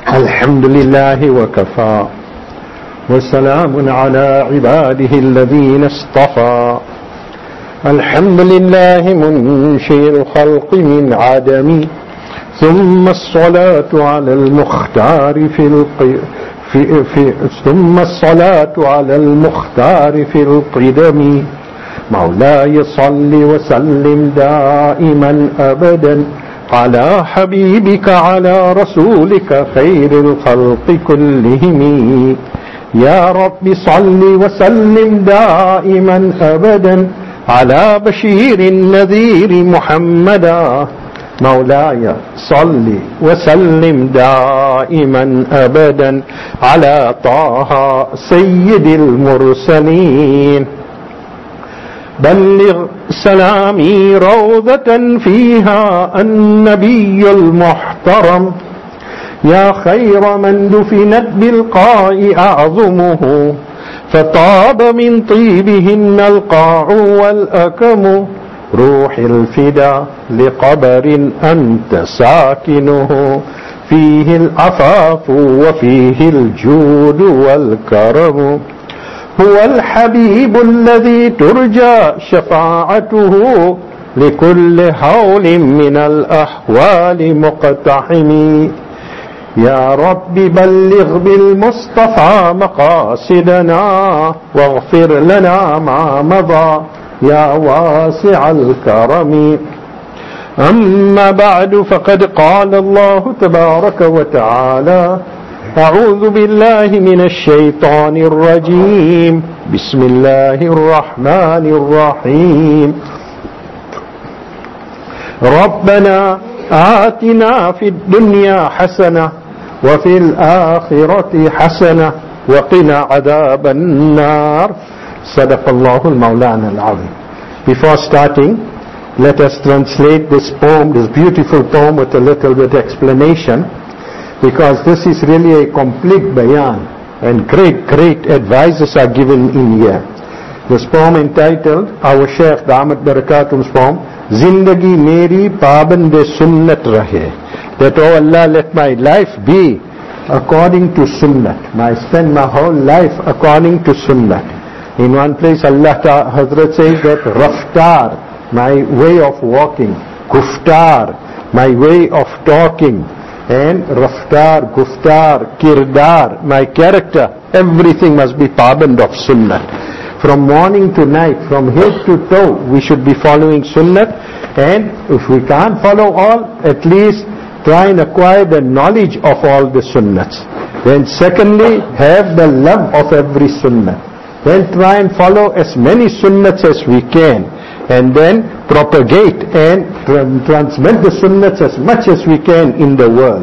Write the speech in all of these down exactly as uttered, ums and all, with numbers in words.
الحمد لله وكفى وسلام على عباده الذين اصطفى. الحمد لله منشئ الخلق من عدم، ثم الصلاة على المختار في الق... في... في... ثم الصلاة على المختار في القدم. مولاي صل وسلم دائما أبدا على حبيبك على رسولك خير الخلق كلهم. يا رب صل وسلم دائما أبدا على بشير النذير محمدا. مولاي صل وسلم دائما أبدا على طه سيد المرسلين. بلغ سلامي روضة فيها النبي المحترم، يا خير من دفنت بالقاع أعظمه، فطاب من طيبهن القاع والأكم. روح الفدا لقبر أنت ساكنه، فيه العفاف وفيه الجود والكرم. هو الحبيب الذي ترجى شفاعته لكل هول من الأحوال مقتحم. يا رب بلغ بالمصطفى مقاصدنا، واغفر لنا ما مضى يا واسع الكرم. أما بعد، فقد قال الله تبارك وتعالى: أعوذ بالله من الشيطان الرجيم، بسم الله الرحمن الرحيم. ربنا آتنا في الدنيا حسنة وفي الآخرة حسنة وقنا عذاب النار. صدق الله المولانا العظيم. Before starting, let us translate this poem, this beautiful poem, with a little bit explanation, because this is really a complete bayan and great, great advices are given in here. This poem entitled, our Shaykh Damat Barakatum's poem, Zindagi Meri Pabande Sunnat Rahe. That, oh Allah, let my life be according to Sunnat. I spend my whole life according to Sunnat. In one place Allah Hazrat says that Raftar, my way of walking, Guftar, my way of talking, and Raftar, Guftar, Kirdar, my character, everything must be paband of Sunnat. From morning to night, from head to toe, we should be following Sunnat. And if we can't follow all, at least try and acquire the knowledge of all the Sunnats. Then secondly, have the love of every Sunnat. Then try and follow as many Sunnats as we can. And then propagate and transmit the Sunnats as much as we can in the world.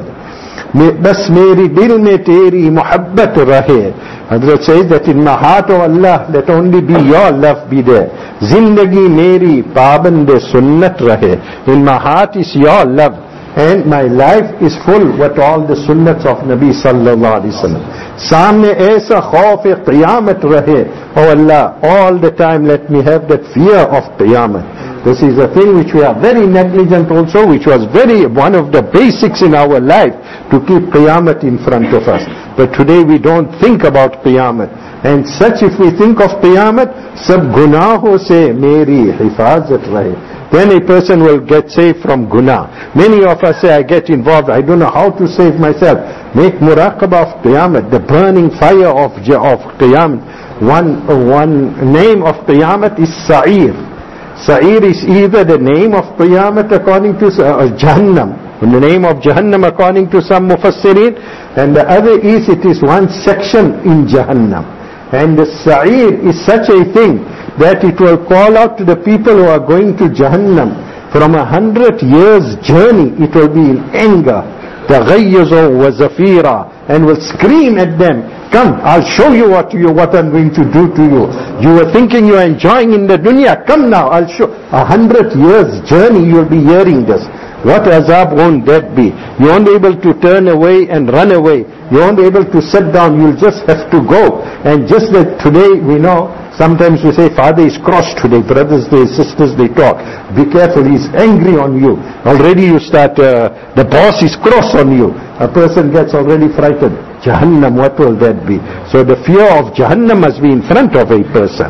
Bas meri dil mein teri muhabbat rahe. Hazrat says that in my heart, oh Allah, let only be your love be there. Zindagi meri pabande sunnat rahe. In my heart is your love, and my life is full with all the sunnats of Nabi sallallahu alaihi wasallam. Samne aisa khauf e qiyamat rahe. Oh Allah, all the time let me have that fear of qiyamat. This is a thing which we are very negligent also, which was very one of the basics in our life, to keep Qiyamat in front of us. But today we don't think about Qiyamat. And such, if we think of Qiyamat, sab gunaho se meri hifazat rahe. Then a person will get saved from guna. Many of us say, I get involved, I don't know how to save myself. Make muraqabah of Qiyamat, the burning fire of, of Qiyamat. One, one name of Qiyamat is Sa'ir. Sa'ir is either the name of Qiyamat according to uh, Jahannam, in the name of Jahannam according to some Mufassirin, and the other is it is one section in Jahannam. And the Sa'ir is such a thing that it will call out to the people who are going to Jahannam. From a hundred years journey, it will be in anger, taghayyuzu wa zafira, and will scream at them, come, I'll show you what you what I'm going to do to you. You were thinking you are enjoying in the dunya. Come now, I'll show. A hundred years journey you'll be hearing this. What azab won't that be? You won't be able to turn away and run away. You won't be able to sit down. You'll just have to go. And just like today we know, Sometimes we say, father is cross today, brothers, they, sisters, they talk. Be careful, he's angry on you. Already you start, uh, the boss is cross on you. A person gets already frightened. Jahannam, what will that be? So the fear of Jahannam must be in front of a person.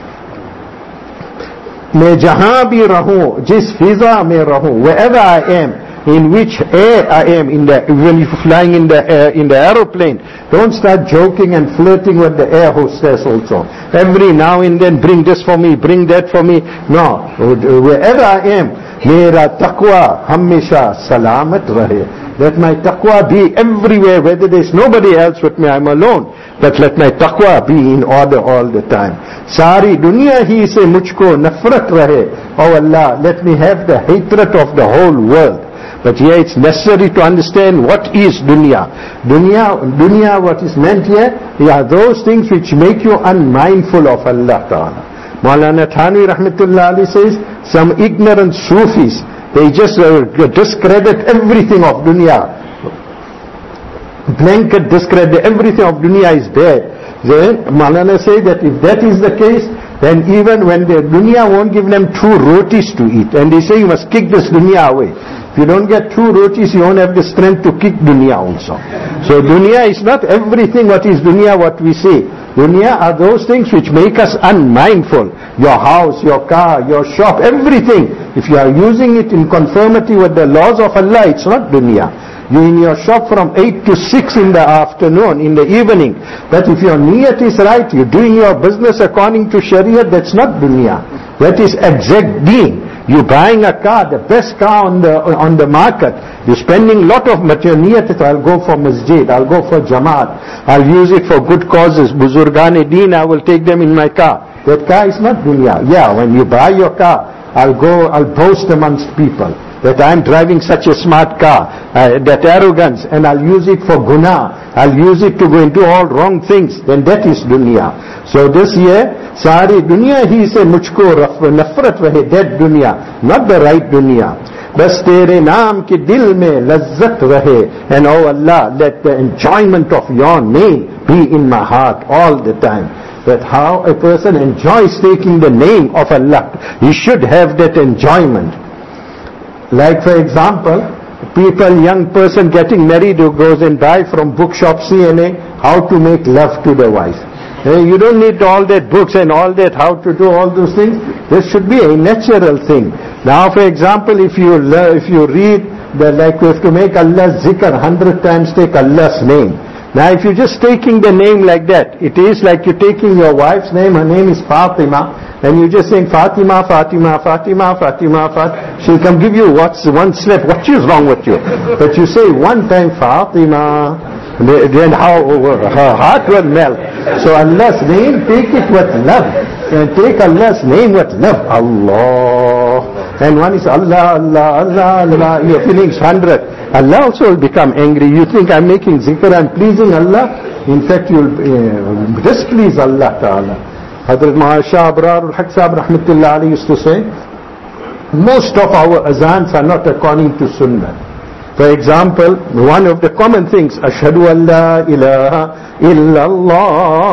मैं जहां भी रहूं, जिस फिजा में रहूं, wherever I am, in which air I am, in the, when you're flying in the air, in the aeroplane, don't start joking and flirting with the air hostess also. Every now and then, bring this for me, bring that for me. No, wherever I am, mera taqwa hamesha salamat rahe. Let my taqwa be everywhere, whether there's nobody else with me, I'm alone. But let my taqwa be in order all the time. Sari dunya hi se mujhko nafrat rahe. Oh Allah, let me have the hatred of the whole world. But here it's necessary to understand what is dunya. Dunya, dunya, what is meant here, are those things which make you unmindful of Allah Ta'ala. Maulana Thanvi Rahmatullah Ali says, some ignorant Sufis, they just uh, discredit everything of dunya. Blanket discredit, everything of dunya is bad. Then Maulana say that if that is the case, then even when the dunya won't give them two rotis to eat, and they say you must kick this dunya away. If you don't get two rotis, you won't have the strength to kick dunya also. So dunya is not everything what is dunya what we say. Dunya are those things which make us unmindful. Your house, your car, your shop, everything. If you are using it in conformity with the laws of Allah, it's not dunya. You in your shop from eight to six in the afternoon, in the evening. But if your niyat is right, you're doing your business according to Sharia, that's not dunya. That is exact deen. You're buying a car, the best car on the on the market. You're spending a lot of material. Niyat, I'll go for masjid, I'll go for jamaat, I'll use it for good causes. Buzurgan-e-Deen, I will take them in my car. That car is not dunya. Yeah, when you buy your car, I'll go, I'll boast amongst people that I'm driving such a smart car, uh, that arrogance, and I'll use it for guna, I'll use it to go and do all wrong things, then that is dunya. So this year, sari dunya hi se mujhko nafrat rahe, that dunya, not the right dunya. Bas tere naam ki dil mein lazzat rahe, and oh Allah, let the enjoyment of your name be in my heart all the time. That how a person enjoys taking the name of Allah, he should have that enjoyment. Like for example, people, young person getting married who goes and buy from bookshop C N A how to make love to the wife. Hey, you don't need all that books and all that how to do all those things. This should be a natural thing. Now for example, if you learn, if you read the, like we have to make Allah's zikr hundred times, take Allah's name. Now if you're just taking the name like that, it is like you're taking your wife's name, her name is Fatima, and you're just saying Fatima, Fatima, Fatima, Fatima, Fatima. She'll come give you what's one slap, what is wrong with you? But you say one time Fatima, then how her heart will melt. So Allah's name, take it with love. And take Allah's name with love. Allah. And one is Allah, Allah, Allah, Allah. Your feelings hundred. Allah also will become angry. You think I'm making zikr, I'm pleasing Allah. In fact, you'll uh, displease Allah Ta'ala. Hazrat Mahashah Abrar al-Haq Sahib Rahmatullah Ali used to say, most of our azans are not according to Sunnah. For example, one of the common things, Ashhadu an la ilaha illallah,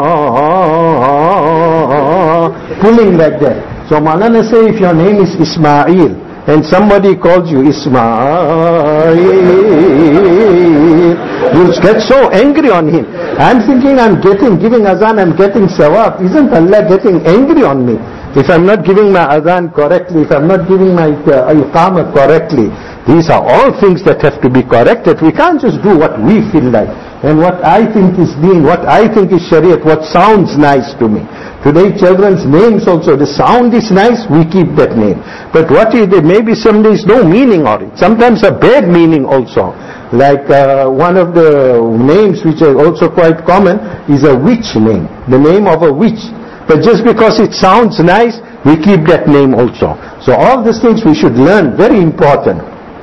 pulling like that. So Maulana say, if your name is Ismail, and somebody calls you Ismail, you'll get so angry on him. I'm thinking I'm getting, giving azan, I'm getting sawab. Isn't Allah getting angry on me? If I'm not giving my adhan correctly, if I'm not giving my uh, iqamah correctly, these are all things that have to be corrected. We can't just do what we feel like. And what I think is deen, what I think is shariat, what sounds nice to me. Today children's names also, the sound is nice, we keep that name. But what is there? Maybe some days no meaning on it. Sometimes a bad meaning also. Like uh, one of the names which are also quite common is a witch name. The name of a witch. But just because it sounds nice, we keep that name also. So all these things we should learn, very important.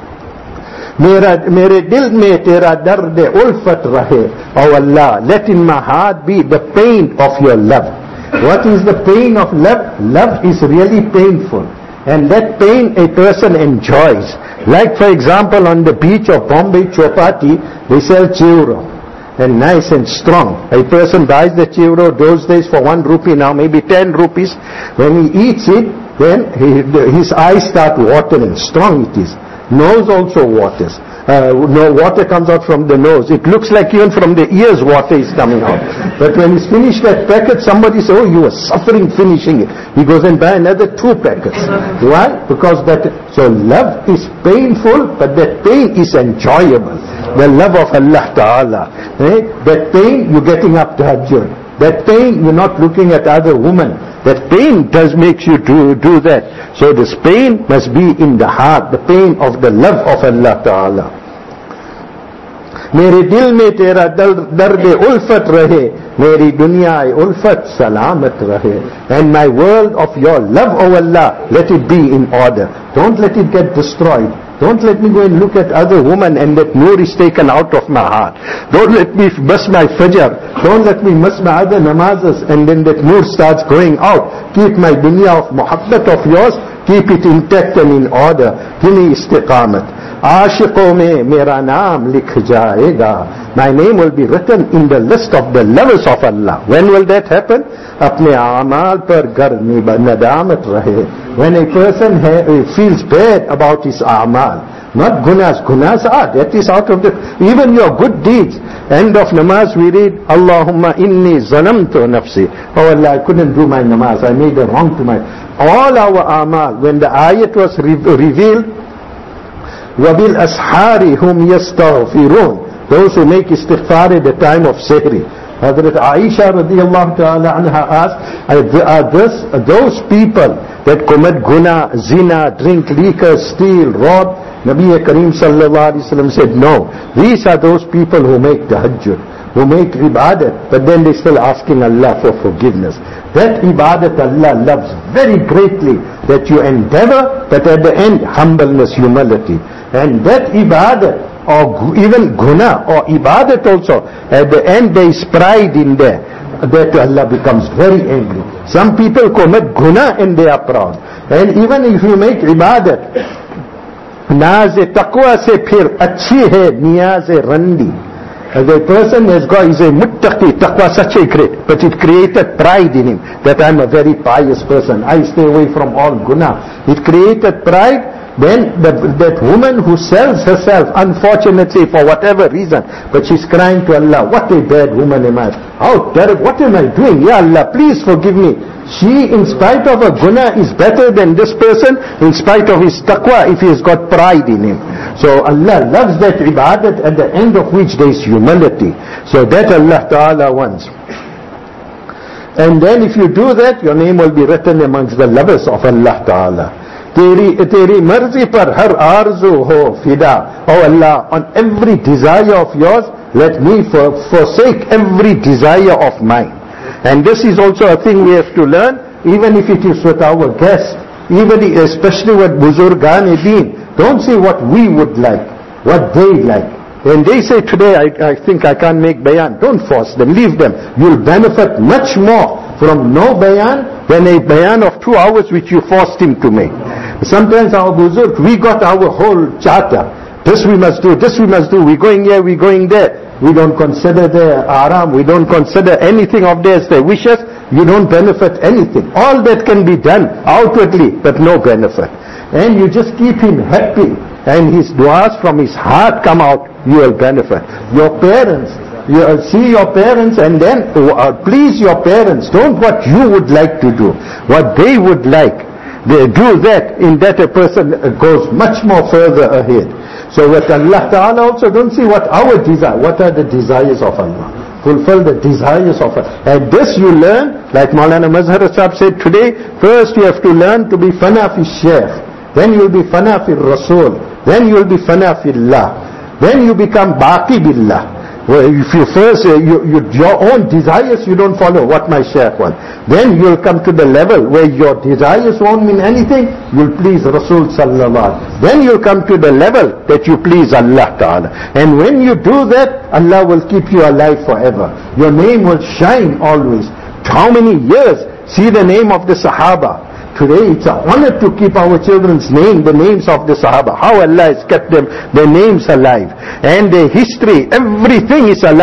Mere dil mein tera dard ulfat rahe. Oh Allah, let in my heart be the pain of your love. What is the pain of love? Love is really painful. And that pain a person enjoys. Like for example on the beach of Bombay Chowpatty, they sell churro. and nice and strong. A person buys the chivro those days for one rupee, now maybe ten rupees. When he eats it, then he, his eyes start watering. Strong it is. Nose also waters. Uh, no water comes out from the nose. It looks like even from the ears water is coming out. But when he's finished that packet, somebody says, oh, you were suffering finishing it. He goes and buy another two packets. Why? Because that, so love is painful, but that pain is enjoyable. The love of Allah Ta'ala. Eh? That pain, you're getting up to Tahajjud. That pain, you're not looking at other women. That pain does make you do, do that. So this pain must be in the heart, the pain of the love of Allah Ta'ala. मेरे दिल में तेरा दर्द उल्फत रहे, मेरी दुनिया उल्फत सलामत रहे. And my world of your love, O Allah, let it be in order. Don't let it get destroyed. Don't let me go and look at other women and that nur is taken out of my heart. Don't let me miss my fajr. Don't let me miss my other namazes and then that nur starts going out. Keep my dunya of muhabbat of yours, keep it intact and in order. Give me istiqamat. Aashiqon mein mera naam likh jayega. My name will be written in the list of the lovers of Allah. When will that happen? Apne aamal par gar nadamat rahe. When a person ha- feels bad about his a'mal, not gunas, gunas are, that is out of the, even your good deeds. End of namaz we read, Allahumma inni zanamtu nafsi. Oh Allah, I couldn't do my namaz, I made a wrong to my, all our a'mal, when the ayat was re- revealed, wabil ashari hum yastaghfirun, those who make istighfar at the time of sehri. Hazrat Aisha radiyallahu ta'ala anha asked, are this, those people that commit guna, zina, drink liquor, steal, rob? Nabi Kareem sallallahu alayhi wa sallam said, no. These are those people who make tahajjud, who make ibadat, but then they still asking Allah for forgiveness. That ibadat Allah loves very greatly, that you endeavor, but at the end, humbleness, humility. And that ibadat, or even guna or ibadat also, at the end there is pride in there, that Allah becomes very angry. Some people commit guna and they are proud. And even if you make ibadat, naaz-e taqwa se phir achhi hai niyaz-e randi. As a person has got, is a muttaqi, taqwa such a great, but it created pride in him, that I'm a very pious person, I stay away from all guna. It created pride. Then the, that woman who sells herself, unfortunately for whatever reason, but she's crying to Allah, what a bad woman am I? How terrible, what am I doing? Ya Allah, please forgive me. She, in spite of a guna, is better than this person, in spite of his taqwa, if he has got pride in him. So Allah loves that ibadat, at the end of which there is humility. So that Allah Ta'ala wants. And then if you do that, your name will be written amongst the lovers of Allah Ta'ala. तेरी तेरी मर्जी पर हर आरज़ू हो फिदा. Oh Allah, on every desire of yours, let me for, forsake every desire of mine. And this is also a thing we have to learn, even if it is with our guests, even especially with Buzurgan-e-Deen. Don't say what we would like, what they like. When they say today, I, I think I can't make bayan, don't force them, leave them. You'll benefit much more from no bayan than a bayan of two hours which you forced him to make. Sometimes our buzurg, we got our whole charter. This we must do, this we must do, we're going here, we're going there. We don't consider their aram, we don't consider anything of theirs, their wishes, you don't benefit anything. All that can be done outwardly, but no benefit. And you just keep him happy, and his du'as from his heart come out, you will benefit. Your parents, you see your parents and then uh, please your parents. Don't what you would like to do, what they would like. They do that, in that a person goes much more further ahead. So with Allah Ta'ala also, don't see what our desire, what are the desires of Allah. Fulfill the desires of Allah. And this you learn, like Maulana Mazhar Sahib said today, first you have to learn to be fana fi shaykh, then you will be fana fi Rasul, then you will be fana fi Allah, then you become baqi billah. Well, if you first, uh, you, you, your own desires you don't follow, what my shaykh wants. Then you'll come to the level where your desires won't mean anything, you'll please Rasul Sallallahu. Then you'll come to the level that you please Allah Ta'ala. And when you do that, Allah will keep you alive forever. Your name will shine always. How many years? See the name of the Sahaba. Today it's an honor to keep our children's name, the names of the Sahaba. How Allah has kept them, their names alive. And their history, everything is alive.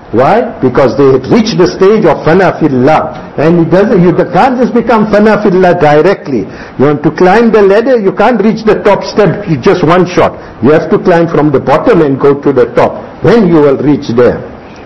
Why? Because they had reached the stage of fana fillah. And it doesn't, you can't just become fana fillah directly. You want to climb the ladder, you can't reach the top step just one shot. You have to climb from the bottom and go to the top. Then you will reach there.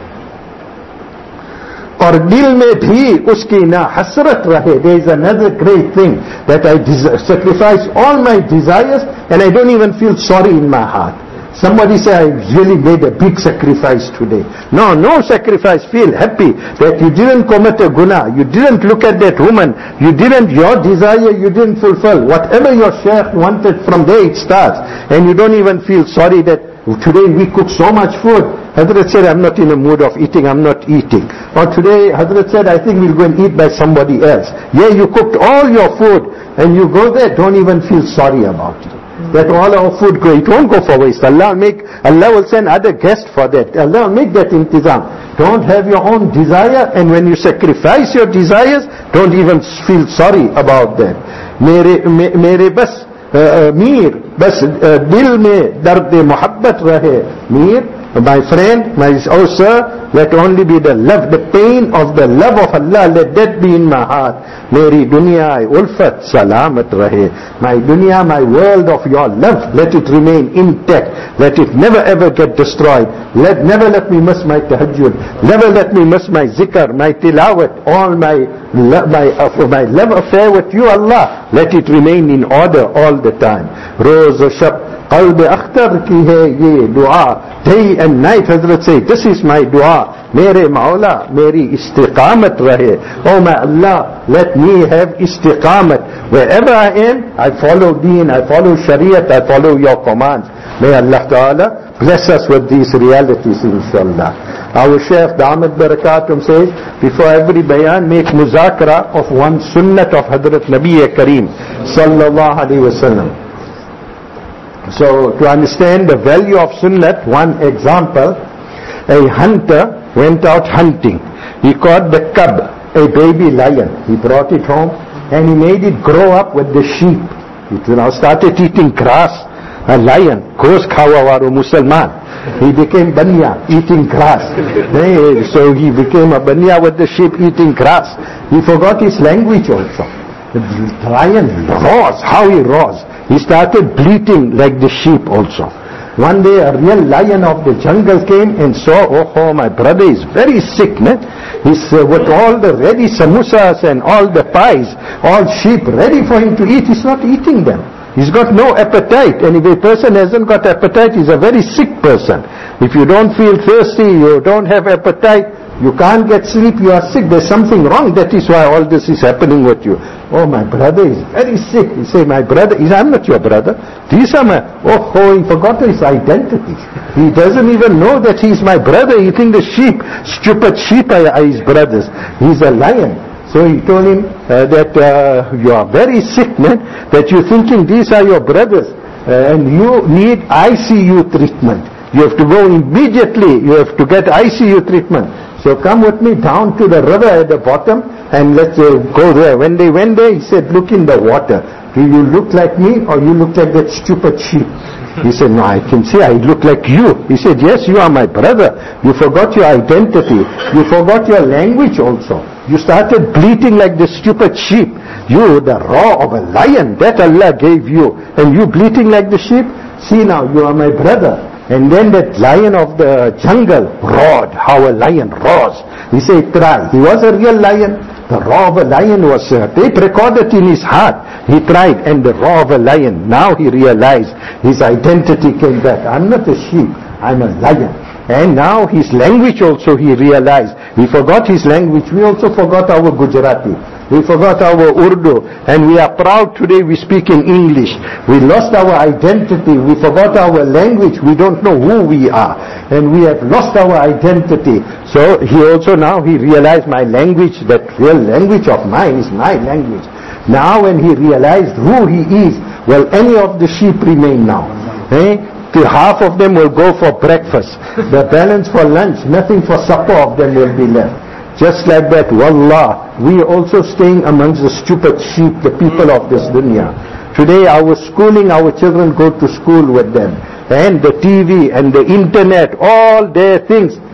और दिल में भी उसकी ना हसरत रहे. There is another great thing, that I sacrifice all my desires and I don't even feel sorry in my heart. Somebody say, I really made a big sacrifice today. No, no sacrifice. Feel happy that you didn't commit a guna. You didn't look at that woman. You didn't, your desire you didn't fulfill. Whatever your shaykh wanted, from there it starts. And you don't even feel sorry that today we cook so much food. Hazrat said, I'm not in a mood of eating, I'm not eating. Or today, Hazrat said, I think we'll go and eat by somebody else. Yeah, you cooked all your food and you go there, don't even feel sorry about it. That all our food go, it won't go for waste. Allah will make, Allah will send other guests for that. Allah will make that intizam. Don't have your own desire, and when you sacrifice your desires, don't even feel sorry about that. Mere, me, mere bas, uh, mir, bas, uh, dil mein dard muhabbat rahe. Mir, my friend, my, oh sir, let only be the love, the pain of the love of Allah, let that be in my heart. Meri dunya ulfat salamat rahe. My dunya, my world of your love, let it remain intact. Let it never ever get destroyed. Let, never let me miss my tahajjud. Never let me miss my zikr, my tilawat, all my, my, uh, my love affair with you, Allah. Let it remain in order all the time. Roz shab. قلب اختر کی ہے یہ دعا. Day and night Hazrat say, this is my dua. Mere Maula, meri istiqamat rahe. Oh my Allah, let me have istiqamat. Wherever I am, I follow deen, I follow shariat, I follow your commands. May Allah Ta'ala bless us with these realities, inshallah. Our Shaykh Damat Barakatum says, before every bayan, make muzakara of one sunnat of Hazrat Nabi Kareem Sallallahu Alaihi Wasallam. So, to understand the value of sunnat, one example, a hunter went out hunting. He caught the cub, a baby lion. He brought it home and he made it grow up with the sheep. It now started eating grass. A lion, goes khawawaru Musalman. He became banya, eating grass. So he became a banya with the sheep eating grass. He forgot his language also. The lion roars, how he roars. He started bleating like the sheep also. One day a real lion of the jungle came and saw, oh, oh my brother is very sick, man. He's uh, with all the ready samosas and all the pies, all sheep ready for him to eat. He's not eating them. He's got no appetite. And if a person hasn't got appetite, he's a very sick person. If you don't feel thirsty, you don't have appetite, you can't get sleep, you are sick, there's something wrong. That is why all this is happening with you. Oh, my brother is very sick. He say, my brother, he say, I'm not your brother. These are my, oh, oh, he forgot his identity. He doesn't even know that he's my brother. He thinks the sheep, stupid sheep are, are his brothers. He's a lion. So he told him uh, that uh, you are very sick, man, that you're thinking these are your brothers. Uh, and you need I C U treatment. You have to go immediately. You have to get I C U treatment. So come with me down to the river at the bottom and let's uh, go there. When they went there, he said, look in the water. Do you look like me or you look like that stupid sheep? He said, no, I can see I look like you. He said, yes, you are my brother. You forgot your identity. You forgot your language also. You started bleating like the stupid sheep. You, the roar of a lion, that Allah gave you. And you bleating like the sheep? See now, you are my brother. And then that lion of the jungle roared, how a lion roars. He said, try. He was a real lion. The roar of a lion was uh, tape recorded in his heart. He tried, and the roar of a lion. Now he realized his identity came back. I'm not a sheep, I'm a lion. And now his language also he realized. He forgot his language. We also forgot our Gujarati. We forgot our Urdu, and we are proud today we speak in English. We lost our identity, we forgot our language, we don't know who we are, and we have lost our identity. So he also now, he realized my language, that real language of mine is my language. Now when he realized who he is, well, any of the sheep remain now. Eh? Half of them will go for breakfast, the balance for lunch, nothing for supper of them will be left. Just like that, wallah, we are also staying amongst the stupid sheep, the people of this dunya. Today our schooling, our children go to school with them. And the T V and the internet, all their things,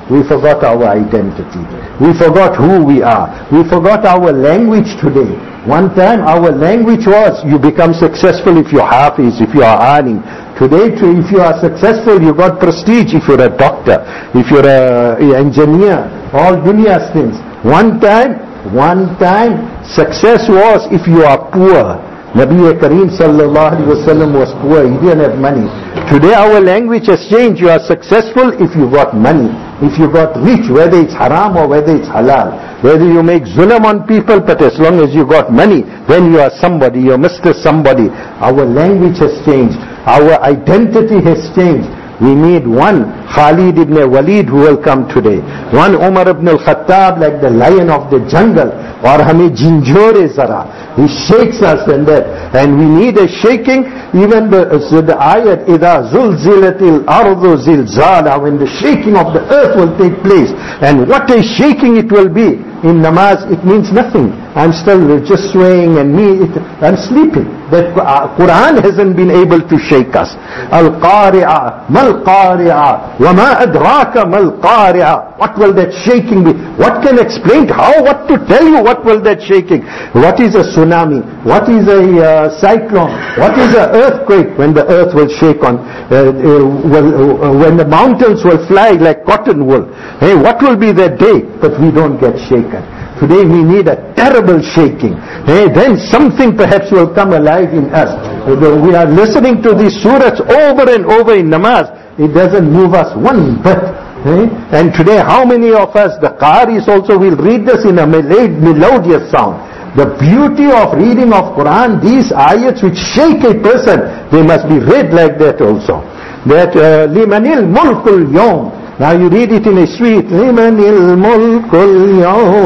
we forgot our identity. We forgot who we are. We forgot our language today. One time our language was, you become successful if you're hafiz, if you are earning. Today, if you are successful, you got prestige if you're a doctor, if you're an engineer, all dunya's things. One time, one time, success was if you are poor. Nabi Kareem sallallahu alaihi wasallam was poor, he didn't have money. Today our language has changed. You are successful if you got money, if you got rich, whether it's haram or whether it's halal. Whether you make zulm on people, but as long as you got money, then you are somebody, you're Mister Somebody. Our language has changed. Our identity has changed. We need one Khalid ibn Walid who will come today. One Umar ibn al-Khattab like the lion of the jungle. Or hame jinjore zara. He shakes us and that. And we need a shaking. Even the, so the ayat, إِذَا زُلْزِلَتِ الْأَرْضُ زِلْزَالًا, when the shaking of the earth will take place. And what a shaking it will be. In namaz, it means nothing. I'm still just swaying and me, it, I'm sleeping. That Quran hasn't been able to shake us. Al-Qari'ah, Mal-Qari'ah, Wa ma adraka Mal-Qari'ah. What will that shaking be? What can explain how, what to tell you, what will that shaking? What is a tsunami? What is a uh, cyclone? What is an earthquake? When the earth will shake on, uh, uh, will, uh, when the mountains will fly like cotton wool. Hey, what will be that day? But we don't get shaken. Today we need a terrible shaking. Hey, then something perhaps will come alive in us. We are listening to these surahs over and over in namaz. It doesn't move us one bit. Hey? And today how many of us, the qaris also will read this in a melodious sound. The beauty of reading of Quran, these ayats which shake a person, they must be read like that also. That limanil mulkul yawm. Now you read it in a suite. Limanil mulkul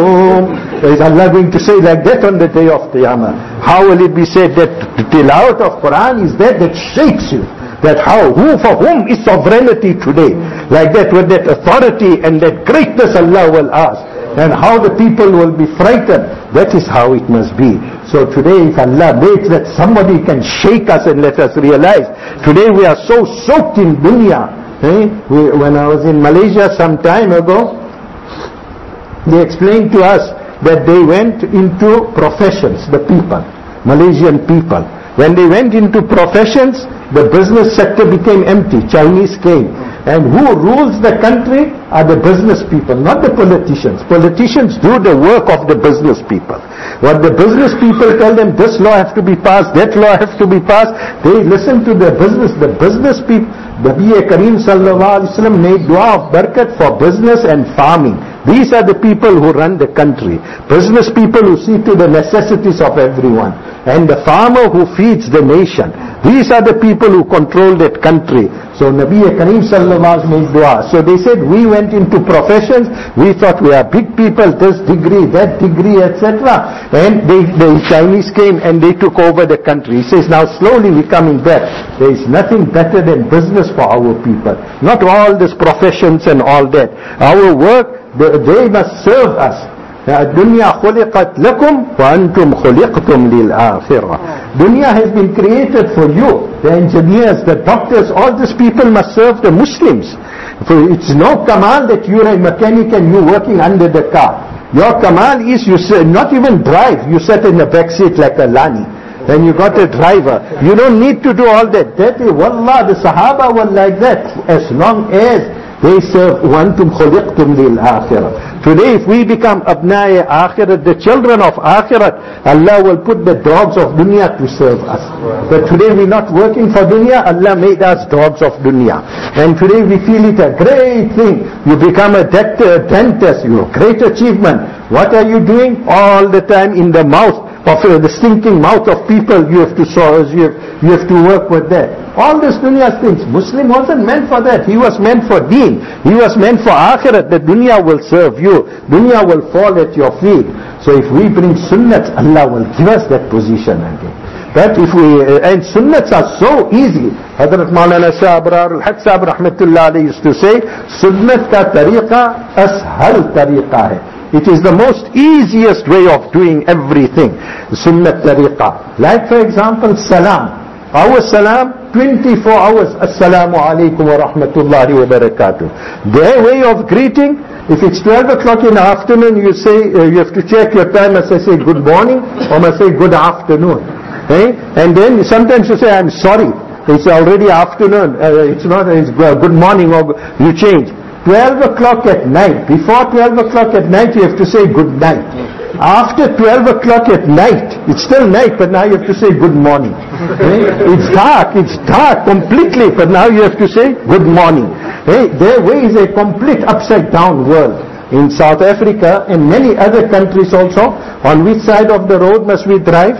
yawm. Is Allah going to say like that on the day of Qiyamah? How will it be said that the tilawat of Quran is that that shakes you? That how, who for whom is sovereignty today? Like that, with that authority and that greatness Allah will ask. And how the people will be frightened. That is how it must be. So today if Allah makes that somebody can shake us and let us realize. Today we are so soaked in dunya. Eh? We, when I was in Malaysia some time ago, they explained to us that they went into professions, the people, Malaysian people. When they went into professions, the business sector became empty. Chinese came. And who rules the country are the business people, not the politicians. Politicians do the work of the business people. What the business people tell them, this law has to be passed, that law has to be passed, they listen to the business. The business people, Nabi Kareem sallallahu alaihi wasallam made dua of barakat for business and farming. These are the people who run the country. Business people who see to the necessities of everyone. And the farmer who feeds the nation. These are the people who control that country. So Nabi Kareem sallallahu alaihi wasallam made dua. So they said, we went into professions, we thought we are big people, this degree, that degree, et cetera. And they, the Chinese came and they took over the country. He says, now slowly we're coming back. There is nothing better than business for our people. Not all these professions and all that. Our work, they must serve us. Dunya khuliqat lakum wa antum khuliqtum lil akhirah. Dunya has been created for you. The engineers, the doctors, all these people must serve the Muslims. For it's no kamal that you're a mechanic and you're working under the car. Your kamal is you not even drive. You sit in the back seat like a lani. Then you got a driver. You don't need to do all that. That is, wallah, the Sahaba were like that. As long as they serve, وَأَنْتُمْ خُلِقْتُمْ لِلْآخِرَةِ. Today if we become abnai akhirat, the children of akhirat, Allah will put the dogs of dunya to serve us. But today we're not working for dunya, Allah made us dogs of dunya. And today we feel it a great thing. You become a doctor, dentist, you have great achievement. What are you doing? All the time in the mouth of uh, the stinking mouth of people, you have to saw, you have, you have to work with that. All this dunya things. Muslim wasn't meant for that. He was meant for deen. He was meant for akhirat. The dunya will serve you. Dunya will fall at your feet. So if we bring sunnats, Allah will give us that position again. But if we, uh, and sunnats are so easy. Hazrat Maulana Shah Abrar al-Haq Sahib rahmatullah alayhi used to say, sunnat ka tariqa ashal tariqa hai. It is the most easiest way of doing everything. Sunnat tariqa. Like for example, salam. Our salam twenty-four hours, Assalamu alaikum wa rahmatullahi wa barakatuh. Their way of greeting, if it's twelve o'clock in the afternoon, you say, uh, you have to check your time, must I say good morning or must I say good afternoon? Eh? And then sometimes you say, I'm sorry, it's already afternoon, uh, it's not, it's good morning, or you change. twelve o'clock at night, before twelve o'clock at night you have to say good night. After twelve o'clock at night, it's still night, but now you have to say good morning. Eh? It's dark, it's dark completely, but now you have to say good morning. Eh? Their way is a complete upside down world. In South Africa and many other countries also, on which side of the road must we drive?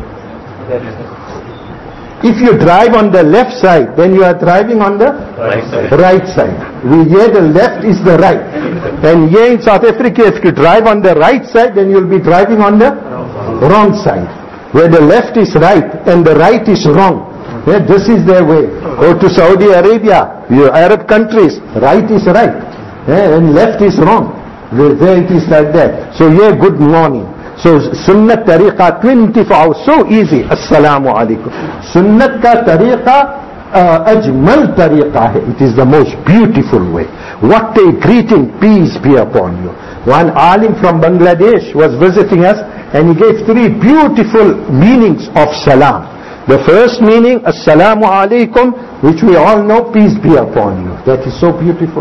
If you drive on the left side, then you are driving on the right side. Right side. We here the left is the right. And here in South Africa, if you drive on the right side, then you'll be driving on the wrong side. Where the left is right and the right is wrong. Yeah, this is their way. Go to Saudi Arabia, your Arab countries, right is right. Yeah, and left is wrong. There it is like that. So here, good morning. So Sunnat tariqa twenty-four hours, so easy. Assalamu alaikum. Sunnat ka tariqa uh, ajmal tariqa hai. It is the most beautiful way. What a greeting, peace be upon you. One alim from Bangladesh was visiting us and he gave three beautiful meanings of salam. The first meaning, Assalamu alaikum, which we all know, peace be upon you. That is so beautiful.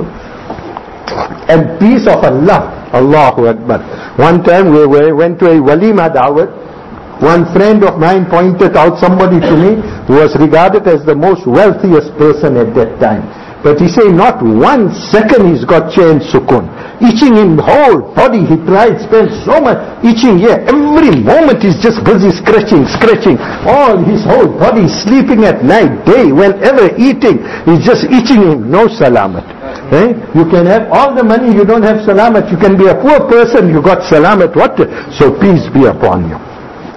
And peace of Allah. Allahu Akbar. One time we went to a walima dawat. One friend of mine pointed out somebody to me who was regarded as the most wealthiest person at that time. But he said not one second he's got chain sukun. Itching in the whole body, he tried, spent so much itching here. Every moment he's just busy scratching, scratching. All his whole body, sleeping at night, day, whenever eating, he's just itching him. No salamat. Eh? You can have all the money, you don't have salamat. You can be a poor person, you got salamat. What? So peace be upon you.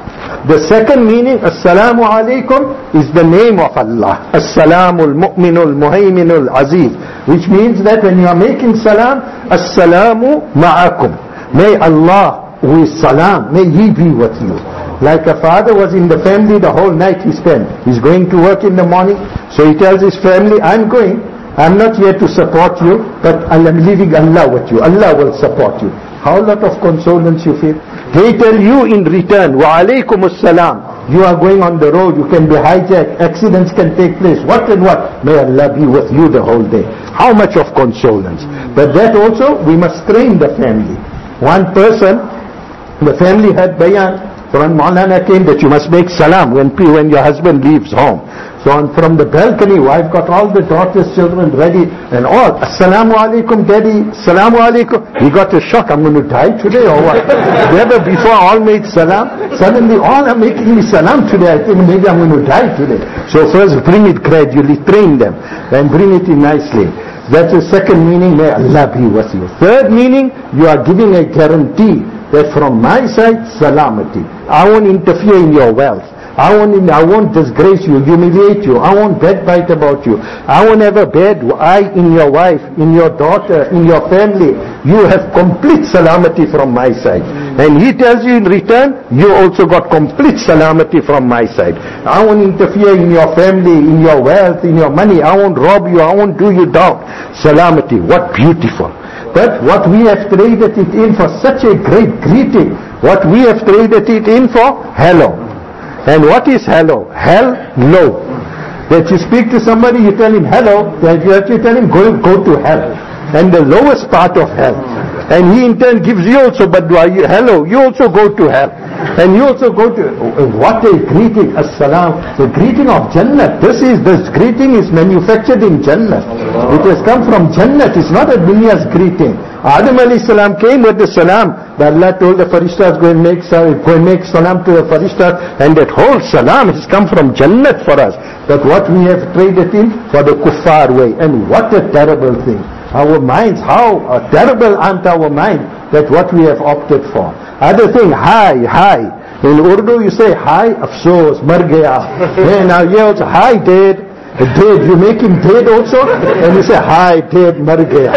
The second meaning, Assalamu alaikum, is the name of Allah. Assalamul mu'minul muhayminul aziz. Which means that when you are making salam, Assalamu ma'akum. May Allah, who is salam, may He be with you. Like a father was in the family the whole night he spent. He's going to work in the morning, so he tells his family, I'm going. I'm not here to support you, but I'm leaving Allah with you. Allah will support you. How lot of consolence you feel. They tell you in return, wa alaikumus salam. You are going on the road, you can be hijacked, accidents can take place, what and what. May Allah be with you the whole day. How much of consolence. But that also, we must train the family. One person, the family had bayan, so when Maulana came that you must make salam when, when your husband leaves home. So on, from the balcony, wife got all the daughters, children ready and all. Assalamu alaikum, daddy. Assalamu alaikum. He got a shock. I'm going to die today or what? Never before all made salam. Suddenly all are making me salam today. I think maybe I'm going to die today. So first bring it gradually, train them. Then bring it in nicely. That's the second meaning, may Allah be with you. Third meaning, you are giving a guarantee that from my side, salamati. I won't interfere in your wealth. I won't, I won't disgrace you, humiliate you. I won't backbite about you. I won't have a bad eye in your wife, in your daughter, in your family. You have complete salamati from my side. And he tells you in return, you also got complete salamati from my side. I won't interfere in your family, in your wealth, in your money. I won't rob you. I won't do you down. Salamati, what beautiful. But what we have traded it in for such a great greeting, what we have traded it in for, hello. And what is hello? Hell, no. That you speak to somebody, you tell him hello, that you have to tell him go, go to hell. And the lowest part of hell. And he in turn gives you also, but you, hello, you also go to hell. And you also go to, what a greeting, as-salam. The greeting of Jannah. This is, this greeting is manufactured in Jannah. It has come from Jannah. It's not a dunya's greeting. Adam alayhi salam came with the salam. But Allah told the farishtas, go and make, go and make salam to the farishtas. And that whole salam has come from Jannah for us. But what we have traded in for the kuffar way. And what a terrible thing. Our minds, how uh, terrible aren't our minds that what we have opted for. Other thing, hi, hi. In Urdu you say hi, afsos, mar gaya. Yeah, now you also, hi dead. Dead, you make him dead also, and you say hi dead, mar gaya.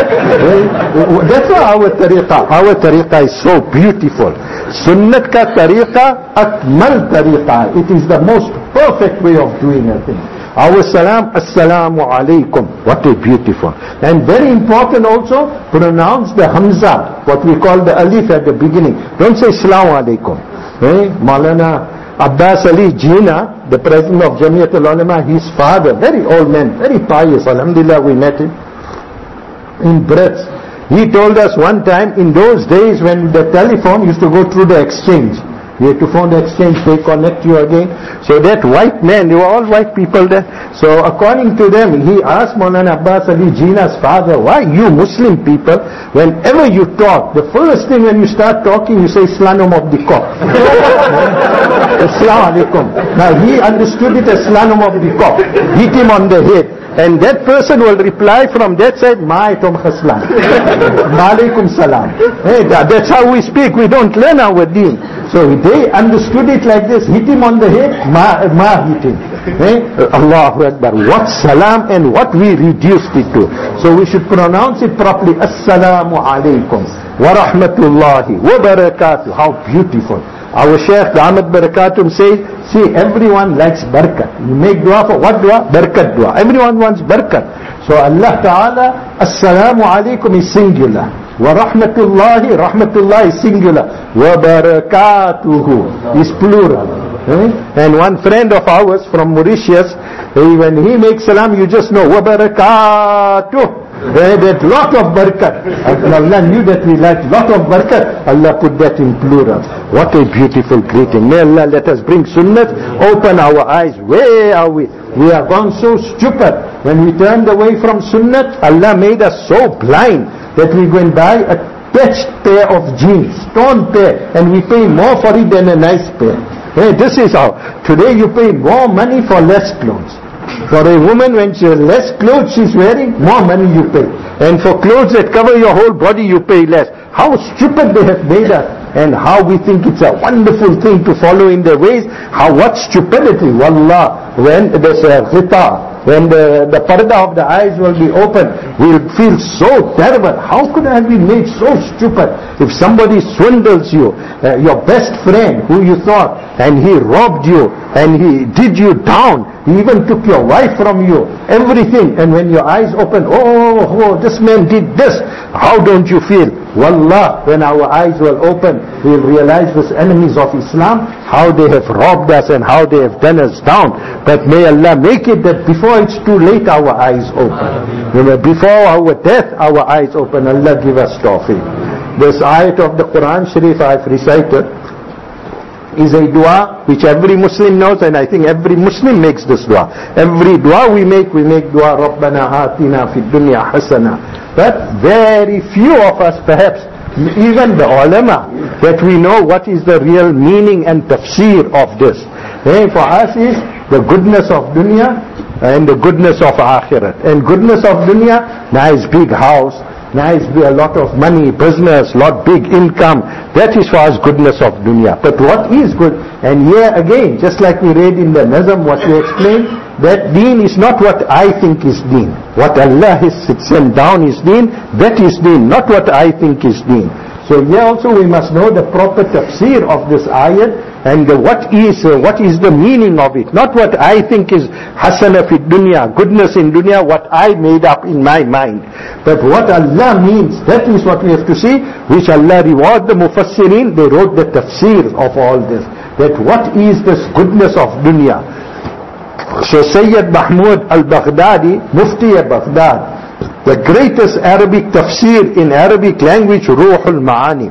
Well, that's why our tariqa, our tariqa is so beautiful. Sunnat ka tariqa, akmal tariqa. It is the most perfect way of doing a thing. Our salam, assalamu alaikum. What a beautiful. And very important also, pronounce the hamza, what we call the alif at the beginning. Don't say assalamu alaikum. Eh? Maulana Abbas Ali Jina, the president of Jamiat al-Ulama, his father, very old man, very pious, alhamdulillah, we met him in breaths. He told us one time, in those days when the telephone used to go through the exchange, you had to phone the exchange, they connect you again. So that white man, they were all white people there. So according to them, he asked Maulana Abbas Ali Jina's father, why you Muslim people, whenever you talk, the first thing when you start talking, you say Slanum of the cock. Assalamu alaikum. Now he understood it as Slanum of the cock. Hit him on the head. And that person will reply from that side, Ma itum khaslan. Maalaikum salam. Hey, that's how we speak. We don't learn our deen. So they understood it like this. Hit him on the head, Ma, ma hit him. Hey? Allahu Akbar. What salam and what we reduced it to. So we should pronounce it properly. Assalamu alaikum wa rahmatullahi wa barakatuh. How beautiful. Our Shaykh Damat Barakatum says, see, everyone likes barakat. You make dua for what dua? Barakat dua. Everyone wants barakat. So Allah Ta'ala, Assalamu alaikum is singular. Wa rahmatullahi, rahmatullah is singular. Wa barakatuhu is plural. Eh? And one friend of ours from Mauritius, he, when he makes salam, you just know, wa barakatuh. There that lot of barakat. Allah knew that we like lot of barakat. Allah put that in plural. What a beautiful greeting. May Allah let us bring sunnat, open our eyes. Where are we? We are gone so stupid. When we turned away from sunnat, Allah made us so blind that we go and buy a patched pair of jeans, torn pair, and we pay more for it than a nice pair. Hey, this is how. Today you pay more money for less clothes. For a woman, when she has less clothes she's wearing, more money you pay. And for clothes that cover your whole body, you pay less. How stupid they have made us. And how we think it's a wonderful thing to follow in their ways. How, what stupidity. Wallah, when there's a ghita, when the, the parda of the eyes will be open, we'll feel so terrible. How could I have been made so stupid? If somebody swindles you, uh, your best friend who you thought, and he robbed you, and he did you down, he even took your wife from you, everything, and when your eyes open, oh, oh, this man did this, how don't you feel? Wallah, when our eyes will open, we'll realize these enemies of Islam, how they have robbed us and how they have done us down. But may Allah make it that before it's too late, our eyes open. You know, before our death, our eyes open. Allah give us tawfiq. This ayat of the Quran Sharif I've recited is a dua which every Muslim knows, and I think every Muslim makes this dua. Every dua we make, we make dua Rabbana atina fid dunya hasana. But very few of us, perhaps even the ulama, that we know what is the real meaning and tafsir of this. Hey, for us is the goodness of dunya and the goodness of akhirat. And goodness of dunya, nice big house, nice a lot of money, business, lot big income. That is for us goodness of dunya. But what is good? And here again, just like we read in the Nazm, what we explained, that deen is not what I think is deen. What Allah has sent down is deen, that is deen, not what I think is deen. So here also we must know the proper tafsir of this ayat, and the, what is uh, what is the meaning of it. Not what I think is hasana fi dunya, goodness in dunya, what I made up in my mind. But what Allah means, that is what we have to see, which Allah reward the mufassirin. They wrote the tafsir of all this. That what is this goodness of dunya. So Sayyid Mahmud al-Baghdadi, Mufti of Baghdad, the greatest Arabic tafsir in Arabic language, Ruhul Ma'ani.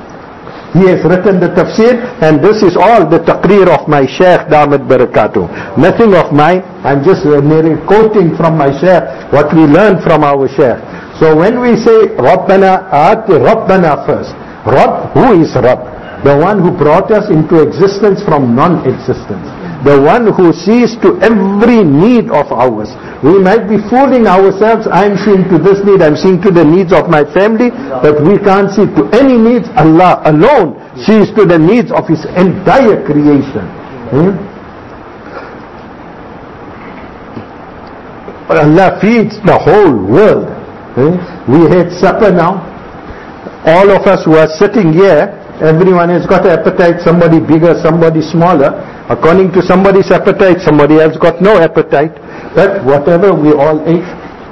He has written the tafsir, and this is all the taqreer of my Shaykh Damat Barakatuh. Nothing of mine, I'm just uh, quoting from my Shaykh, what we learned from our Shaykh. So when we say Rabbana, Aat Rabbana first. Rabb, who is Rabb? The one who brought us into existence from non-existence. The one who sees to every need of ours. We might be fooling ourselves, I'm seeing to this need, I'm seeing to the needs of my family, but we can't see to any needs. Allah alone sees to the needs of His entire creation. Hmm? Allah feeds the whole world. Hmm? We had supper now. All of us who are sitting here, everyone has got an appetite, somebody bigger, somebody smaller. According to somebody's appetite, somebody else got no appetite. But whatever we all ate,